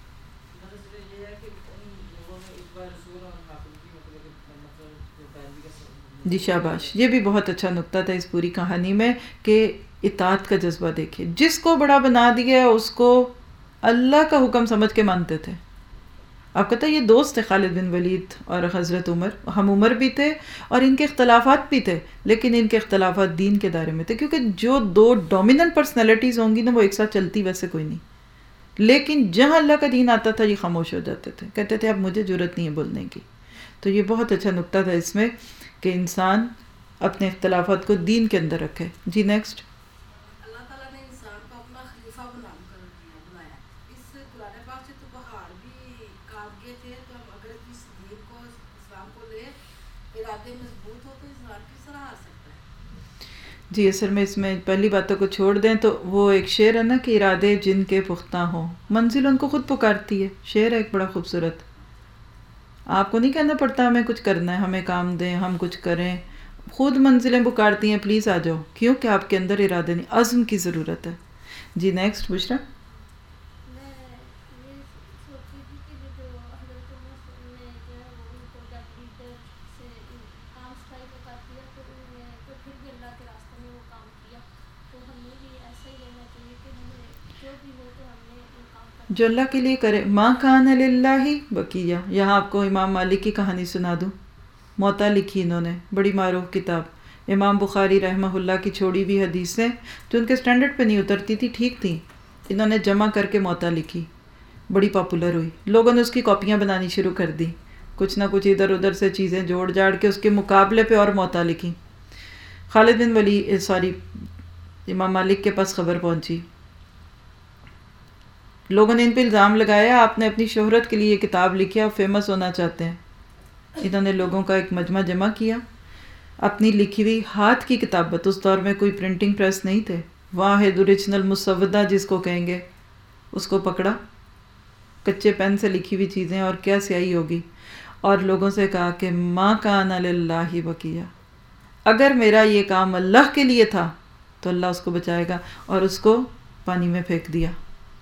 جی شاباش, یہ بھی بہت اچھا نقطہ تھا اس پوری کہانی میں کہ اطاعت کا جذبہ دیکھیں. جس کو بڑا بنا دیا اس کو اللہ کا حکم سمجھ کے مانتے تھے. آپ کہتا ہے یہ دوست تھے خالد بن ولید اور حضرت عمر, ہم عمر بھی تھے اور ان کے اختلافات بھی تھے, لیکن ان کے اختلافات دین کے دائرے میں تھے. کیونکہ جو دو ڈومیننٹ پرسنالٹیز ہوں گی نا وہ ایک ساتھ چلتی ویسے کوئی نہیں. لیکن جہاں اللہ کا دین آتا تھا یہ خاموش ہو جاتے تھے, کہتے تھے اب مجھے جرت نہیں ہے بولنے کی. تو یہ بہت اچھا نقطہ تھا اس میں کہ انسان اپنے اختلافات کو دین کے اندر رکھے. جی نیکسٹ. اللہ تعالیٰ نے انسان کو اپنا خلیفہ بنا کر بنایا. اس قرآن پاک سے تو بہار بھی کام کے تھے, تو ہم اگر اس دین کو اسلام کو لے ارادے مضبوط ہو تو انسان کس طرح آ سکتا ہے. جی اصل میں اس میں پہلی باتوں کو چھوڑ دیں تو وہ ایک شعر ہے نا کہ ارادے جن کے پختہ ہوں منزل ان کو خود پکارتی ہے. شعر ہے ایک بڑا خوبصورت. آپ کو نہیں کہنا پڑتا ہمیں کچھ کرنا ہے, ہمیں کام دیں, ہم کچھ کریں, خود منزلیں پکارتی ہیں پلیز آ جاؤ. کیوں کہ آپ کے اندر ارادے نہیں, عزم کی ضرورت ہے. جی نیکسٹ بشرا. میں جو اللہ کے لیے کرے. ما کان للہ بقیہ. یہاں آپ کو امام مالک کی کہانی سنا دوں. موطا لکھی انہوں نے، بڑی معروف کتاب. امام بخاری رحمہ اللہ کی چھوڑی بھی حدیثیں جو ان کے سٹینڈرڈ پہ نہیں اترتی تھی، ٹھیک تھیں، انہوں نے جمع کر کے موطا لکھی. بڑی پاپولر ہوئی، لوگوں نے اس کی کاپیاں بنانی شروع کر دی، کچھ نہ کچھ ادھر ادھر سے چیزیں جوڑ جاڑ کے اس کے مقابلے پہ اور موطا لکھی. خالد بن ولی سوری امام مالک کے پاس خبر پہنچی، لوگوں نے ان پہ الزام لگایا آپ نے اپنی شہرت کے لیے یہ کتاب لکھی، آپ فیمس ہونا چاہتے ہیں. انہوں نے لوگوں کا ایک مجمع جمع کیا، اپنی لکھی ہوئی ہاتھ کی کتابت، اس دور میں کوئی پرنٹنگ پریس نہیں تھے، واحد اوریجنل مسودہ جس کو کہیں گے، اس کو پکڑا، کچے پین سے لکھی ہوئی چیزیں اور کیا سیاہی ہوگی، اور لوگوں سے کہا کہ ما کان للہ بقیہ، اگر میرا یہ کام اللہ کے لیے تھا تو اللہ اس کو بچائے گا، اور اس کو پانی میں پھینک دیا.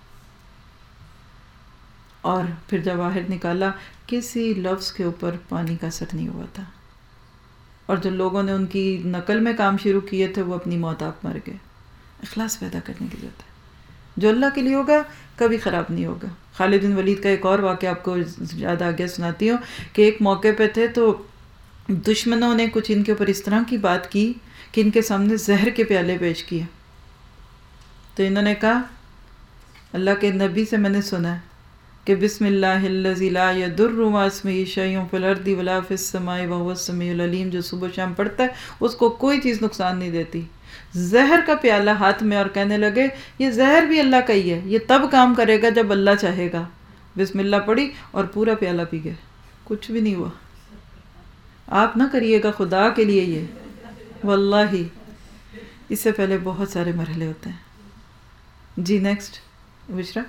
اور پھر جب باہر نکالا کسی لفظ کے اوپر پانی کا اثر نہیں ہوا تھا، اور جو لوگوں نے ان کی نقل میں کام شروع کیے تھے وہ اپنی موت آپ مر گئے. اخلاص پیدا کرنے کی ضرورت ہے، جو اللہ کے لیے ہوگا کبھی خراب نہیں ہوگا. خالد بن ولید کا ایک اور واقعہ آپ کو زیادہ آگے سناتی ہوں کہ ایک موقع پہ تھے تو دشمنوں نے کچھ ان کے اوپر اس طرح کی بات کی کہ ان کے سامنے زہر کے پیالے پیش کیے. تو انہوں نے کہا اللہ کے نبی سے میں نے سنا ہے کہ بسم اللہ الذی لا یضر مع اسمہ شیء فی الارض ولا فی السماء وهو السمیع العلیم، جو صبح شام پڑھتا ہے اس کو کوئی چیز نقصان نہیں دیتی. زہر کا پیالہ ہاتھ میں اور کہنے لگے یہ زہر بھی اللہ کا ہی ہے، یہ تب کام کرے گا جب اللہ چاہے گا. بسم اللہ پڑھی اور پورا پیالہ پی گئے، کچھ بھی نہیں ہوا. آپ نہ کریے گا خدا کے لیے یہ، واللہ اس سے پہلے بہت سارے مرحلے ہوتے ہیں. جی نیکسٹ بشرا.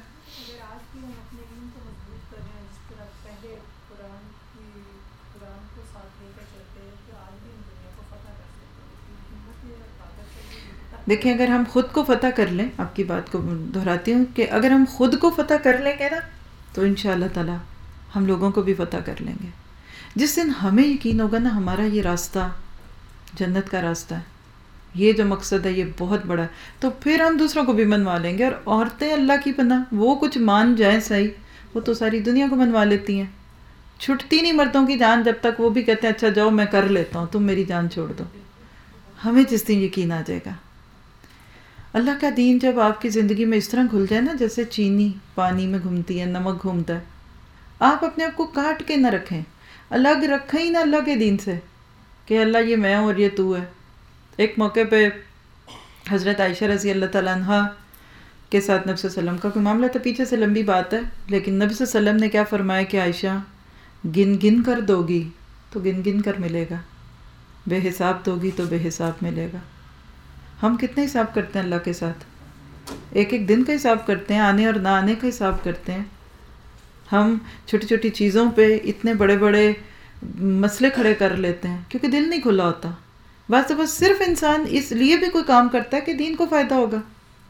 دیکھیں اگر ہم خود کو فتح کر لیں، آپ کی بات کو دہراتی ہوں کہ اگر ہم خود کو فتح کر لیں گے نا تو انشاءاللہ تعالی ہم لوگوں کو بھی فتح کر لیں گے. جس دن ہمیں یقین ہوگا نا ہمارا یہ راستہ جنت کا راستہ ہے، یہ جو مقصد ہے یہ بہت بڑا ہے، تو پھر ہم دوسروں کو بھی منوا لیں گے. اور عورتیں اللہ کی پناہ، وہ کچھ مان جائیں صحیح، وہ تو ساری دنیا کو منوا لیتی ہیں. چھٹتی نہیں مردوں کی جان جب تک وہ بھی کہتے ہیں اچھا جاؤ میں کر لیتا ہوں، تم میری جان چھوڑ دو. ہمیں جس دن یقین آ جائے گا اللہ کا دین جب آپ کی زندگی میں اس طرح گھل جائے نا جیسے چینی پانی میں گھومتی ہے، نمک گھومتا ہے، آپ اپنے آپ کو کاٹ کے نہ رکھیں، الگ رکھیں ہی نہ اللہ کے دین سے کہ اللہ یہ میں ہوں اور یہ تو ہے. ایک موقع پہ حضرت عائشہ رضی اللہ تعالیٰ عنہ کے ساتھ نبی صلی اللہ علیہ وسلم کا کوئی معاملہ تھا، پیچھے سے لمبی بات ہے، لیکن نبی صلی اللہ علیہ وسلم نے کیا فرمایا کہ عائشہ گن گن کر دو گی تو گن گن کر ملے گا، بے حساب دو گی تو بے حساب ملے گا. ہم کتنے حساب کرتے ہیں اللہ کے ساتھ؟ ایک ایک دن کا حساب کرتے ہیں، آنے اور نہ آنے کا حساب کرتے ہیں. ہم چھوٹی چھوٹی چیزوں پہ اتنے بڑے بڑے مسئلے کھڑے کر لیتے ہیں کیونکہ دل نہیں کھلا ہوتا. بس تو بس صرف انسان اس لیے بھی کوئی کام کرتا ہے کہ دین کو فائدہ ہوگا.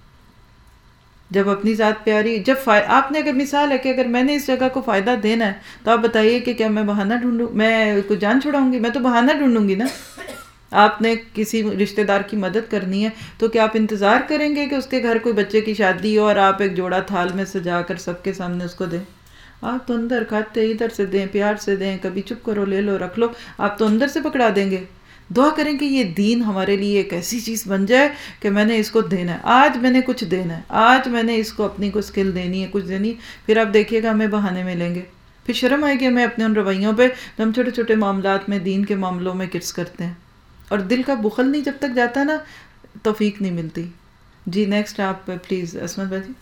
جب اپنی ذات پیاری، جب فائد... آپ نے اگر مثال ہے کہ اگر میں نے اس جگہ کو فائدہ دینا ہے تو آپ بتائیے کہ کیا میں بہانہ ڈھونڈوں، میں کوئی جان چھڑاؤں گی؟ میں تو بہانہ ڈھونڈوں گی نا. آپ نے کسی رشتہ دار کی مدد کرنی ہے تو کیا آپ انتظار کریں گے کہ اس کے گھر کوئی بچے کی شادی ہو اور آپ ایک جوڑا تھال میں سجا کر سب کے سامنے اس کو دیں؟ آپ تو اندر کھاتے ادھر سے دیں، پیار سے دیں، کبھی چپ کرو لے لو رکھ لو، آپ تو اندر سے پکڑا دیں گے. دعا کریں کہ یہ دین ہمارے لیے ایک ایسی چیز بن جائے کہ میں نے اس کو دینا ہے، آج میں نے کچھ دینا ہے، آج میں نے اس کو اپنی کو سکل دینی ہے، کچھ دینی ہے. پھر آپ دیکھیے گا ہمیں بہانے ملیں گے، پھر شرم آئے گی ہمیں اپنے ان رویوں پہ تو ہم چھوٹے چھوٹے معاملات میں، دین کے معاملوں میں کٹس کرتے ہیں. اور دل کا بخل نہیں جب تک جاتا نا توفیق نہیں ملتی. جی نیکسٹ آپ پلیز عصمت بھائی.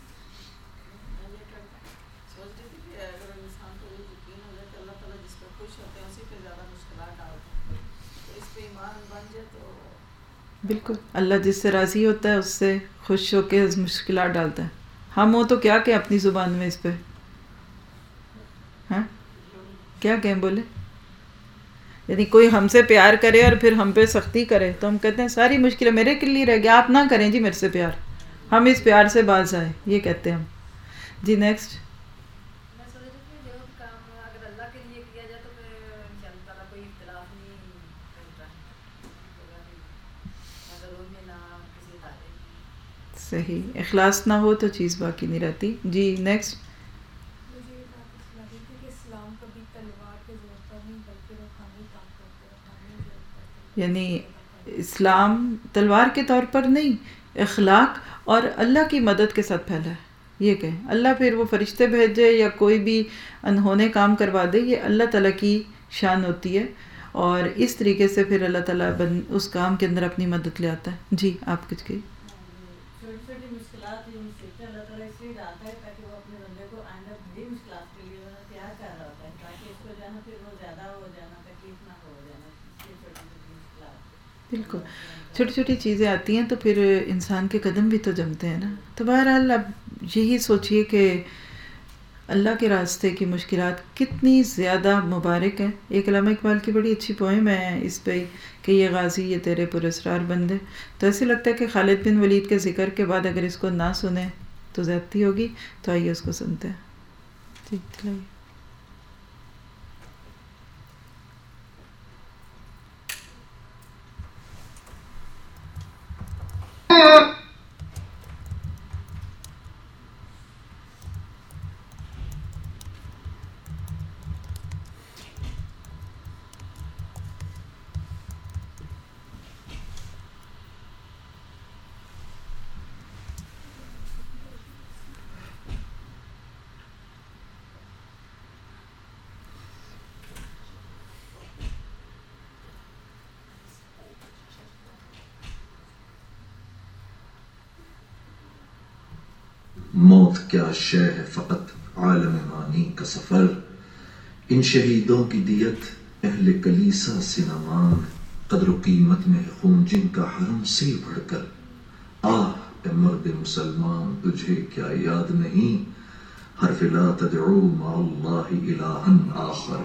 بالکل اللہ جس سے راضی ہوتا ہے اس سے خوش ہو کے مشکلات ڈالتا ہے. ہم ہو تو کیا کہیں اپنی زبان میں اس پہ، ہاں کیا کہیں بولے؟ یعنی کوئی ہم سے پیار کرے اور پھر ہم پہ سختی کرے تو ہم کہتے ہیں ساری مشکلیں میرے کے لیے رہ گیا، آپ نہ کریں جی میرے سے پیار، ہم اس پیار سے باز آئے، یہ کہتے ہیں ہم. جی نیکسٹ. صحیح، اخلاص نہ ہو تو چیز باقی نہیں رہتی. جی نیکسٹ. یعنی اسلام تلوار کے طور پر نہیں، اخلاق اور اللہ کی مدد کے ساتھ پھیلا ہے. یہ کہیں اللہ پھر وہ فرشتے بھیجے یا کوئی بھی انہونے کام کروا دے، یہ اللہ تعالیٰ کی شان ہوتی ہے، اور اس طریقے سے پھر اللہ تعالیٰ بن اس کام کے اندر اپنی مدد لے آتا ہے. جی آپ کچھ کہیے. چھوٹی چھوٹی مشکلات یہ سیکھتے اللہ تعالیٰ اس لیے ڈالتا ہے تاکہ وہ اپنے بندے کو آئندہ بڑی مشکلات کے لیے تیار کر رہا ہوتا ہے، تاکہ اس کو جانا پھر وہ زیادہ ہو جانا، تکلیف نہ ہو جانا. اس لیے چھوٹی چھوٹی مشکلات بالکل چھوٹی چھوٹی چیزیں آتی ہیں تو پھر انسان کے قدم بھی تو جمتے ہیں نا. تو بہرحال اب یہی سوچئے کہ اللہ کے راستے کی مشکلات کتنی زیادہ مبارک ہیں. ایک علامہ اقبال کی بڑی اچھی پوئم ہے اس پہ کہ یہ غازی یہ تیرے پراسرار بندے. تو ایسے لگتا ہے کہ خالد بن ولید کے ذکر کے بعد اگر اس کو نہ سنیں تو زیادتی ہوگی. تو آئیے اس کو سنتے ہیں. جی چلائیے. موت کیا شے ہے فقط عالم مانی کا سفر، ان شہیدوں کی دیت اہل کلیسا سے نہ مانگ، قدر و قیمت میں ہے خون جن کا حرم سے بڑھ کر. آہ اے مرد مسلمان تجھے کیا یاد نہیں، حرف لا تدعو مع اللہ الہا آخر.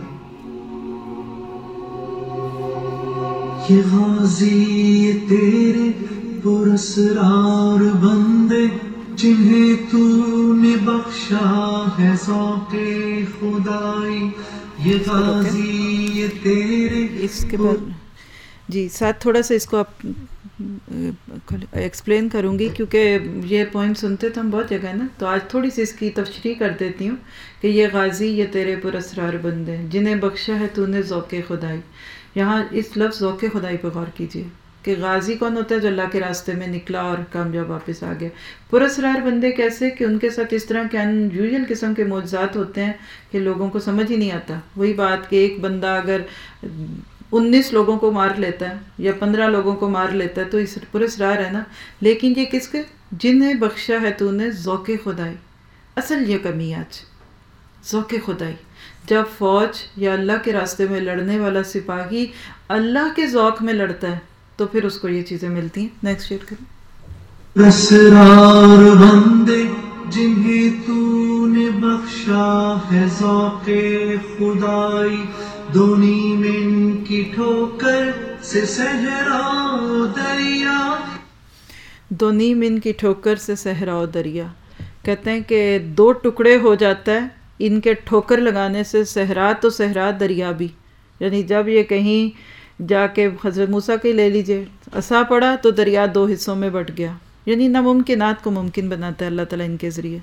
یہ غازی تیرے پراسرار بندے جنہیں تو نے بخشا ہے ذوق خدائی، یہ غازی یہ تیرے. اس کے بعد جی ساتھ تھوڑا سا اس کو آپ ایکسپلین کروں گی، کیونکہ یہ پوائنٹ سنتے تو ہم بہت جگہ ہے نا. تو آج تھوڑی سی اس کی تشریح کر دیتی ہوں کہ یہ غازی یہ تیرے پراسرار بندے جنہیں بخشا ہے تو نے ذوق خدائی. یہاں اس لفظ ذوق خدائی پہ غور کیجیے کہ غازی کون ہوتا ہے؟ جو اللہ کے راستے میں نکلا اور کامیاب واپس آ گیا. پراسرار بندے کیسے؟ کہ ان کے ساتھ اس طرح کے ان یوزل قسم کے معجزات ہوتے ہیں کہ لوگوں کو سمجھ ہی نہیں آتا. وہی بات کہ ایک بندہ اگر انیس لوگوں کو مار لیتا ہے یا پندرہ لوگوں کو مار لیتا ہے تو اس پراسرار ہے نا. لیکن یہ کس کے؟ جنہیں بخشا ہے تو نے ذوق خدائی. اصل یہ کمی آج ذوق خدائی. جب فوج یا اللہ کے راستے میں لڑنے والا سپاہی اللہ کے ذوق میں لڑتا ہے تو پھر اس کو یہ چیزیں ملتی ہیں. نیکسٹ شیئر کریں. اسرار بندے جنہیں تو نے بخشا ہے ذوق خدائی، دونی من کی ٹھوکر سے صحرا و دریا. دونی من کی ٹھوکر سے صحرا و دریا کہتے ہیں کہ دو ٹکڑے ہو جاتا ہے ان کے ٹھوکر لگانے سے، صحرا تو صحرا دریا بھی. یعنی جب یہ کہیں جا کے حضرت موسیٰ کے لے لیجئے عصا پڑا تو دریا دو حصوں میں بٹ گیا. یعنی ناممکنات کو ممکن بناتا ہے اللہ تعالیٰ ان کے ذریعے.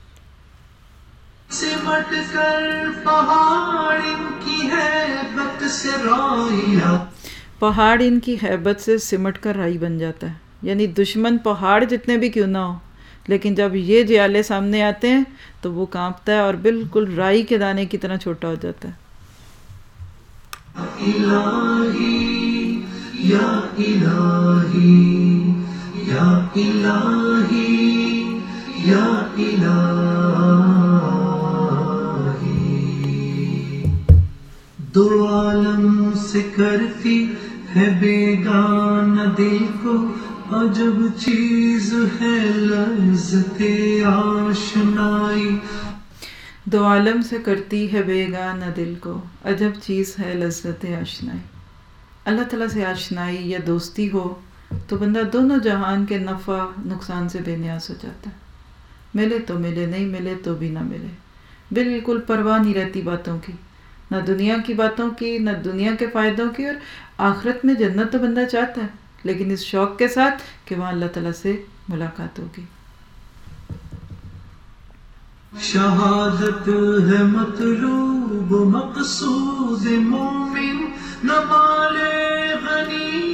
سمٹ کر پہاڑ ان کی ہیبت سے رایا، پہاڑ ان کی ہیبت سے سمٹ کر رائی بن جاتا ہے. یعنی دشمن پہاڑ جتنے بھی کیوں نہ ہو، لیکن جب یہ جیالے سامنے آتے ہیں تو وہ کانپتا ہے اور بالکل رائی کے دانے کی طرح چھوٹا ہو جاتا ہے. الہی یا الہی یا الہی یا الہی، دو عالم سے کرتی ہے بیگانہ دل کو، عجب چیز ہے لذت آشنائی. دو عالم سے کرتی ہے بیگانہ دل کو، عجب چیز ہے لذت آشنائی. اللہ تعالیٰ سے آشنائی یا دوستی ہو تو بندہ دونوں جہان کے نفع نقصان سے بے نیاز ہو جاتا ہے. ملے تو ملے، نہیں ملے تو بھی نہ ملے. بالکل پرواہ نہیں رہتی باتوں کی، نہ دنیا کی باتوں کی، نہ دنیا کے فائدوں کی. اور آخرت میں جنت تو بندہ چاہتا ہے، لیکن اس شوق کے ساتھ کہ وہاں اللہ تعالیٰ سے ملاقات ہوگی. شہادت ہے مطلوب مقصود مومن، نہ مال غنی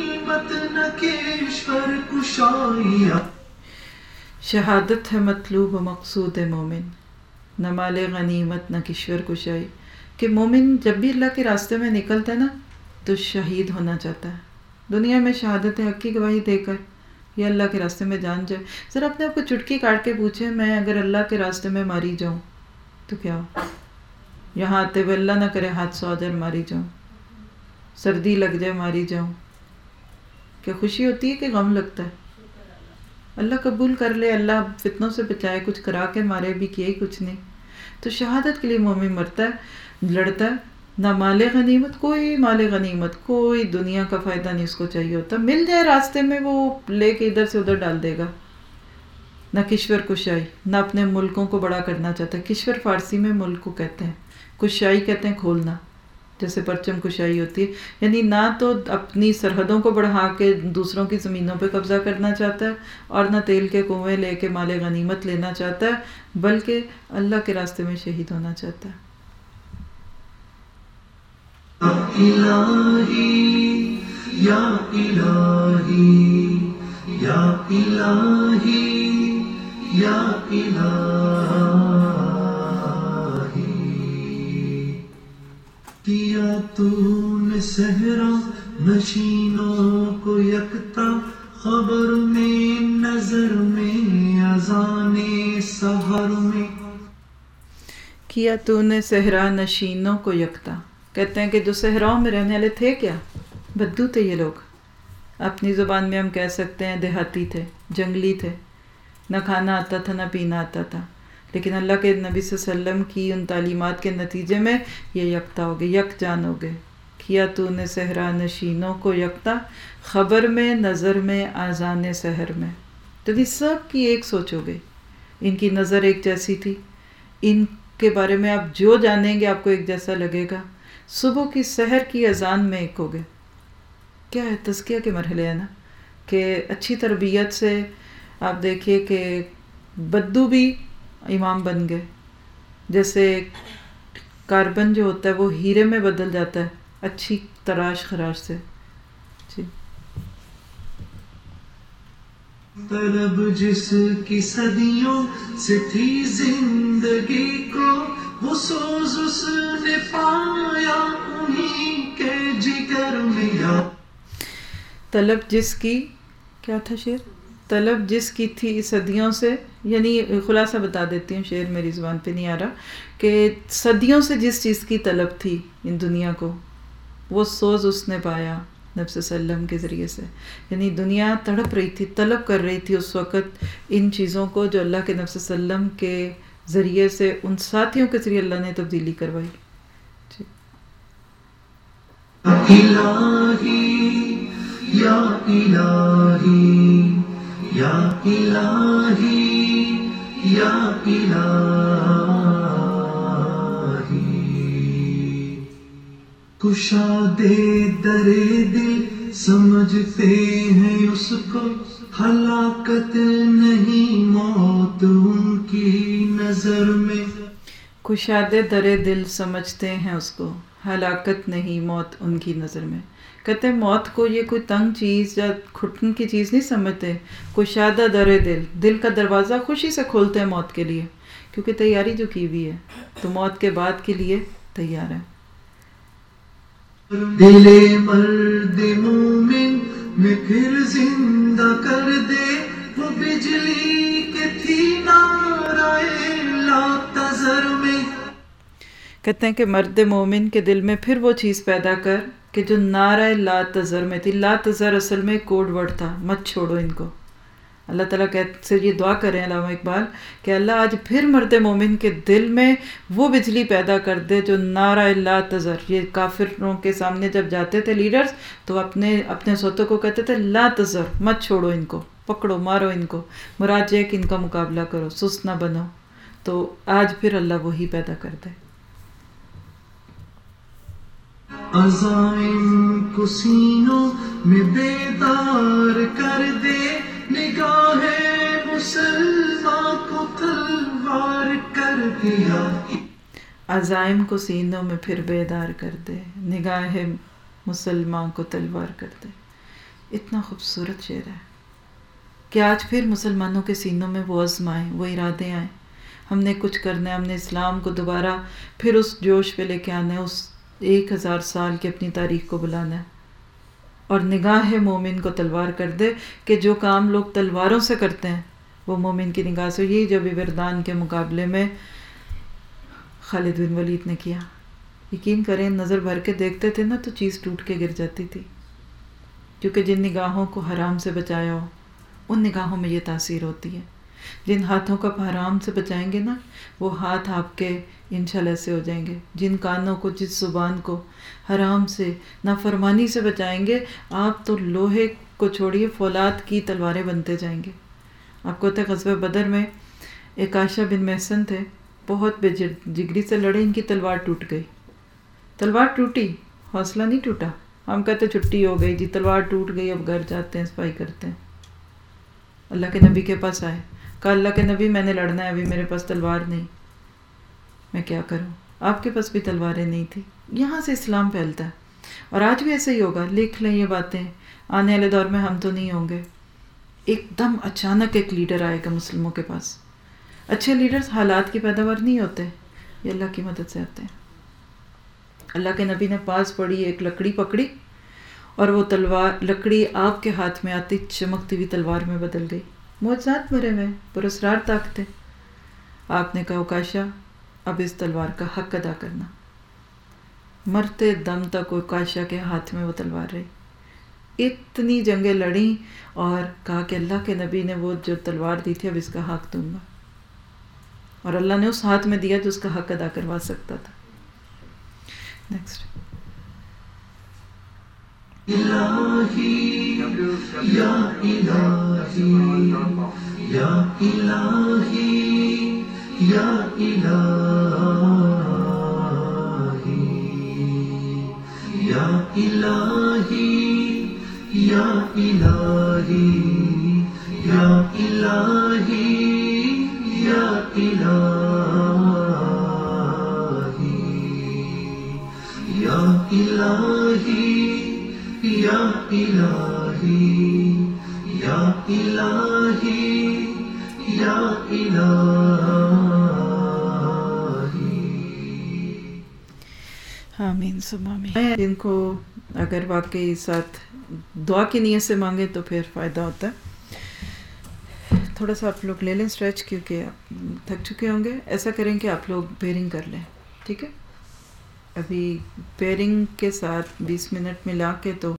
نکیشور کشائیاں. شہادت ہے مطلوب و مقصود مومن، نہ مال غنیمت نہ کشور کشائی. کہ مومن جب بھی اللہ کے راستے میں نکلتا ہے نا تو شہید ہونا چاہتا ہے. دنیا میں شہادت حق کی گواہی دے کر یا اللہ کے راستے میں جان جائے. ذرا اپنے آپ کو چٹکی کاٹ کے پوچھیں، میں اگر اللہ کے راستے میں ماری جاؤں تو کیا ہو؟ یہاں آتے ہوئے اللہ نہ کرے حادثہ ہو جائے ماری جاؤں، سردی لگ جائے ماری جاؤں، کیا خوشی ہوتی ہے کہ غم لگتا ہے؟ اللہ قبول کر لے، اللہ فتنوں سے بچائے، کچھ کرا کے مارے بھی کیا ہی کچھ نہیں. تو شہادت کے لیے مومن مرتا ہے، لڑتا ہے. نہ مال غنیمت، کوئی مال غنیمت، کوئی دنیا کا فائدہ نہیں اس کو چاہیے ہوتا. مل جائے راستے میں وہ لے کے ادھر سے ادھر ڈال دے گا. نہ کشور کشائی، نہ اپنے ملکوں کو بڑا کرنا چاہتا ہے. کشور فارسی میں ملک کو کہتے ہیں، کشائی کہتے ہیں کھولنا، جیسے پرچم کشائی ہوتی ہے. یعنی نہ تو اپنی سرحدوں کو بڑھا کے دوسروں کی زمینوں پہ قبضہ کرنا چاہتا ہے اور نہ تیل کے کنویں لے کے مال غنیمت لینا چاہتا ہے، بلکہ اللہ کے راستے میں شہید ہونا چاہتا ہے. الہی یا الہی یا الہی یا الہی، کیا تو نے صحرا نشینوں کو یکتا، خبر میں نظر میں اذان سحر میں. کیا تو نے صحرا نشینوں کو یکتا. کہتے ہیں کہ جو صحراؤں میں رہنے والے تھے کیا بدو تھے یہ لوگ. اپنی زبان میں ہم کہہ سکتے ہیں دیہاتی تھے، جنگلی تھے، نہ کھانا آتا تھا نہ پینا آتا تھا. لیکن اللہ کے نبی صلی اللہ علیہ وسلم کی ان تعلیمات کے نتیجے میں یہ یکتا ہو گئے، یک جان ہو گئے. کیا تو نے صحرا نشینوں کو یکتا، خبر میں نظر میں آذان سحر میں. تو یہ سب کی ایک سوچ ہو گئی. ان کی نظر ایک جیسی تھی، ان کے بارے میں آپ جو جانیں گے آپ کو ایک جیسا لگے گا. صبح کی سحر کی اذان میں ایک ہو گئے. کیا ہے تزکیہ کے مرحلے ہیں نا، کہ اچھی تربیت سے آپ دیکھیے کہ بدو بھی امام بن گئے. جیسے کاربن جو ہوتا ہے وہ ہیرے میں بدل جاتا ہے اچھی تراش خراش سے. جی طلب جس کی صدیوں سے تھی زندگی کو، وہ سوز اس نے پایا انہی کے جگر میں. یا طلب جس کی، کیا تھا شعر؟ طلب جس کی تھی صدیوں سے، یعنی خلاصہ بتا دیتی ہوں، شعر میری زبان پہ نہیں آ رہا، کہ صدیوں سے جس چیز کی طلب تھی ان دنیا کو، وہ سوز اس نے پایا نبی صلی اللہ علیہ وسلم کے ذریعے سے. یعنی دنیا تڑپ رہی تھی، طلب کر رہی تھی اس وقت ان چیزوں کو جو اللہ کے نبی صلی اللہ علیہ وسلم کے ذریعے سے، ان ساتھیوں کے ذریعے اللہ نے تبدیلی کروائی. جی الہی یا الہی یا الہی یا الہی، کشادے در دل سمجھتے ہیں اس کو، ہلاکت نہیں موت ان کی نظر میں. کشادے در دل سمجھتے ہیں اس کو، ہلاکت نہیں موت ان کی نظر میں. کہتے ہیں موت کو یہ کوئی تنگ چیز یا گھٹن کی چیز نہیں سمجھتے. کشادہ در دل، دل کا دروازہ خوشی سے کھولتے ہیں موت کے لیے، کیونکہ تیاری جو کی ہوئی ہے تو موت کے بعد کے لیے تیار ہے. دل مرد مومن میں پھر زندہ کر دے، وہ بجلی کے تھی نعرہ لا تذر میں. کہتے ہیں کہ مرد مومن کے دل میں پھر وہ چیز پیدا کر کہ جو نعرہ لا تذر میں تھی. لا تذر اصل میں کوڈ ورڈ تھا، مت چھوڑو ان کو. اللہ تعالیٰ کہتے سے یہ دعا کریں علامہ اقبال کہ اللہ آج پھر مرد مومن کے دل میں وہ بجلی پیدا کر دے جو نعرہ لا تذر. یہ کافروں کے سامنے جب جاتے تھے لیڈرز تو اپنے اپنے سوتوں کو کہتے تھے لا تذر، مت چھوڑو ان کو، پکڑو مارو ان کو. مراد یہ کہ ان کا مقابلہ کرو، سست نہ بنو. تو آج پھر اللہ وہی پیدا کر دے. عزائم کو سینوں میں بیدار کر دے، نگاہ مسلمان کو تلوار کر دیا. عزائم کو سینوں میں پھر بیدار کر دے، نگاہ مسلمان کو تلوار کر دے. اتنا خوبصورت شعر ہے کہ آج پھر مسلمانوں کے سینوں میں وہ عزم آئیں، وہ ارادے آئیں، ہم نے کچھ کرنا ہے، ہم نے اسلام کو دوبارہ پھر اس جوش پہ لے کے آنا ہے، اس ایک ہزار سال کی اپنی تاریخ کو بلانا ہے، اور نگاہ مومن کو تلوار کر دے کہ جو کام لوگ تلواروں سے کرتے ہیں وہ مومن کی نگاہ سے، یہی جو وردان کے مقابلے میں خالد بن ولید نے کیا. یقین کریں نظر بھر کے دیکھتے تھے نا تو چیز ٹوٹ کے گر جاتی تھی، کیونکہ جن نگاہوں کو حرام سے بچایا ہو ان نگاہوں میں یہ تاثیر ہوتی ہے. جن ہاتھوں کو آپ حرام سے بچائیں گے نا وہ ہاتھ آپ کے انشاءاللہ ایسے ہو جائیں گے. جن کانوں کو، جس زبان کو حرام سے، نافرمانی سے بچائیں گے آپ تو لوہے کو چھوڑیے فولاد کی تلواریں بنتے جائیں گے. آپ کو پتہ ہے غزوہ بدر میں ایک عائشہ بن محسن تھے، بہت بے جگری سے لڑے، ان کی تلوار ٹوٹ گئی. تلوار ٹوٹی، حوصلہ نہیں ٹوٹا. ہم کہتے چھٹی ہو گئی جی، تلوار ٹوٹ گئی، اب گھر جاتے ہیں صفائی کرتے ہیں. اللہ کے نبی کے پاس آئے، کہا اللہ کے نبی میں نے لڑنا ہے، ابھی میرے پاس تلوار نہیں، میں کیا کروں؟ آپ کے پاس بھی تلواریں نہیں تھی. یہاں سے اسلام پھیلتا ہے، اور آج بھی ایسے ہی ہوگا. لکھ لیں یہ باتیں، آنے والے دور میں ہم تو نہیں ہوں گے. ایک دم اچانک ایک لیڈر آئے گا مسلموں کے پاس. اچھے لیڈرز حالات کی پیداوار نہیں ہوتے، یہ اللہ کی مدد سے آتے ہیں. اللہ کے نبی نے پاس پڑی، ایک لکڑی پکڑی، اور وہ تلوار لکڑی آپ کے ہاتھ میں آتی چمکتی ہوئی تلوار میں بدل گئی. معجزات بھرے ہوئے، پراسرار طاقتیں. آپ نے کہا اوکاشا اب اس تلوار کا حق ادا کرنا. مرتے دم تک اوکاشا کے ہاتھ میں وہ تلوار رہی. اتنی جنگیں لڑیں اور کہا کہ اللہ کے نبی نے وہ جو تلوار دی تھی اب اس کا حق دوں گا، اور اللہ نے اس ہاتھ میں دیا جو اس کا حق ادا کروا سکتا تھا. نیکسٹ. الہی یا الہی یا الہی یا الہی یا الہی یا الہی یا الہی یا الہی یا الہی یا الہی یا الہی یا الہی. آمین ثم آمین. جن کو اگر واقعی ساتھ دعا کی نیت سے مانگے تو پھر فائدہ ہوتا ہے. تھوڑا سا آپ لوگ لے لیں اسٹریچ، کیونکہ آپ تھک چکے ہوں گے. ایسا کریں کہ آپ لوگ بیرنگ کر لیں، ٹھیک ہے؟ ابھی بیرنگ کے ساتھ بیس منٹ ملا کے تو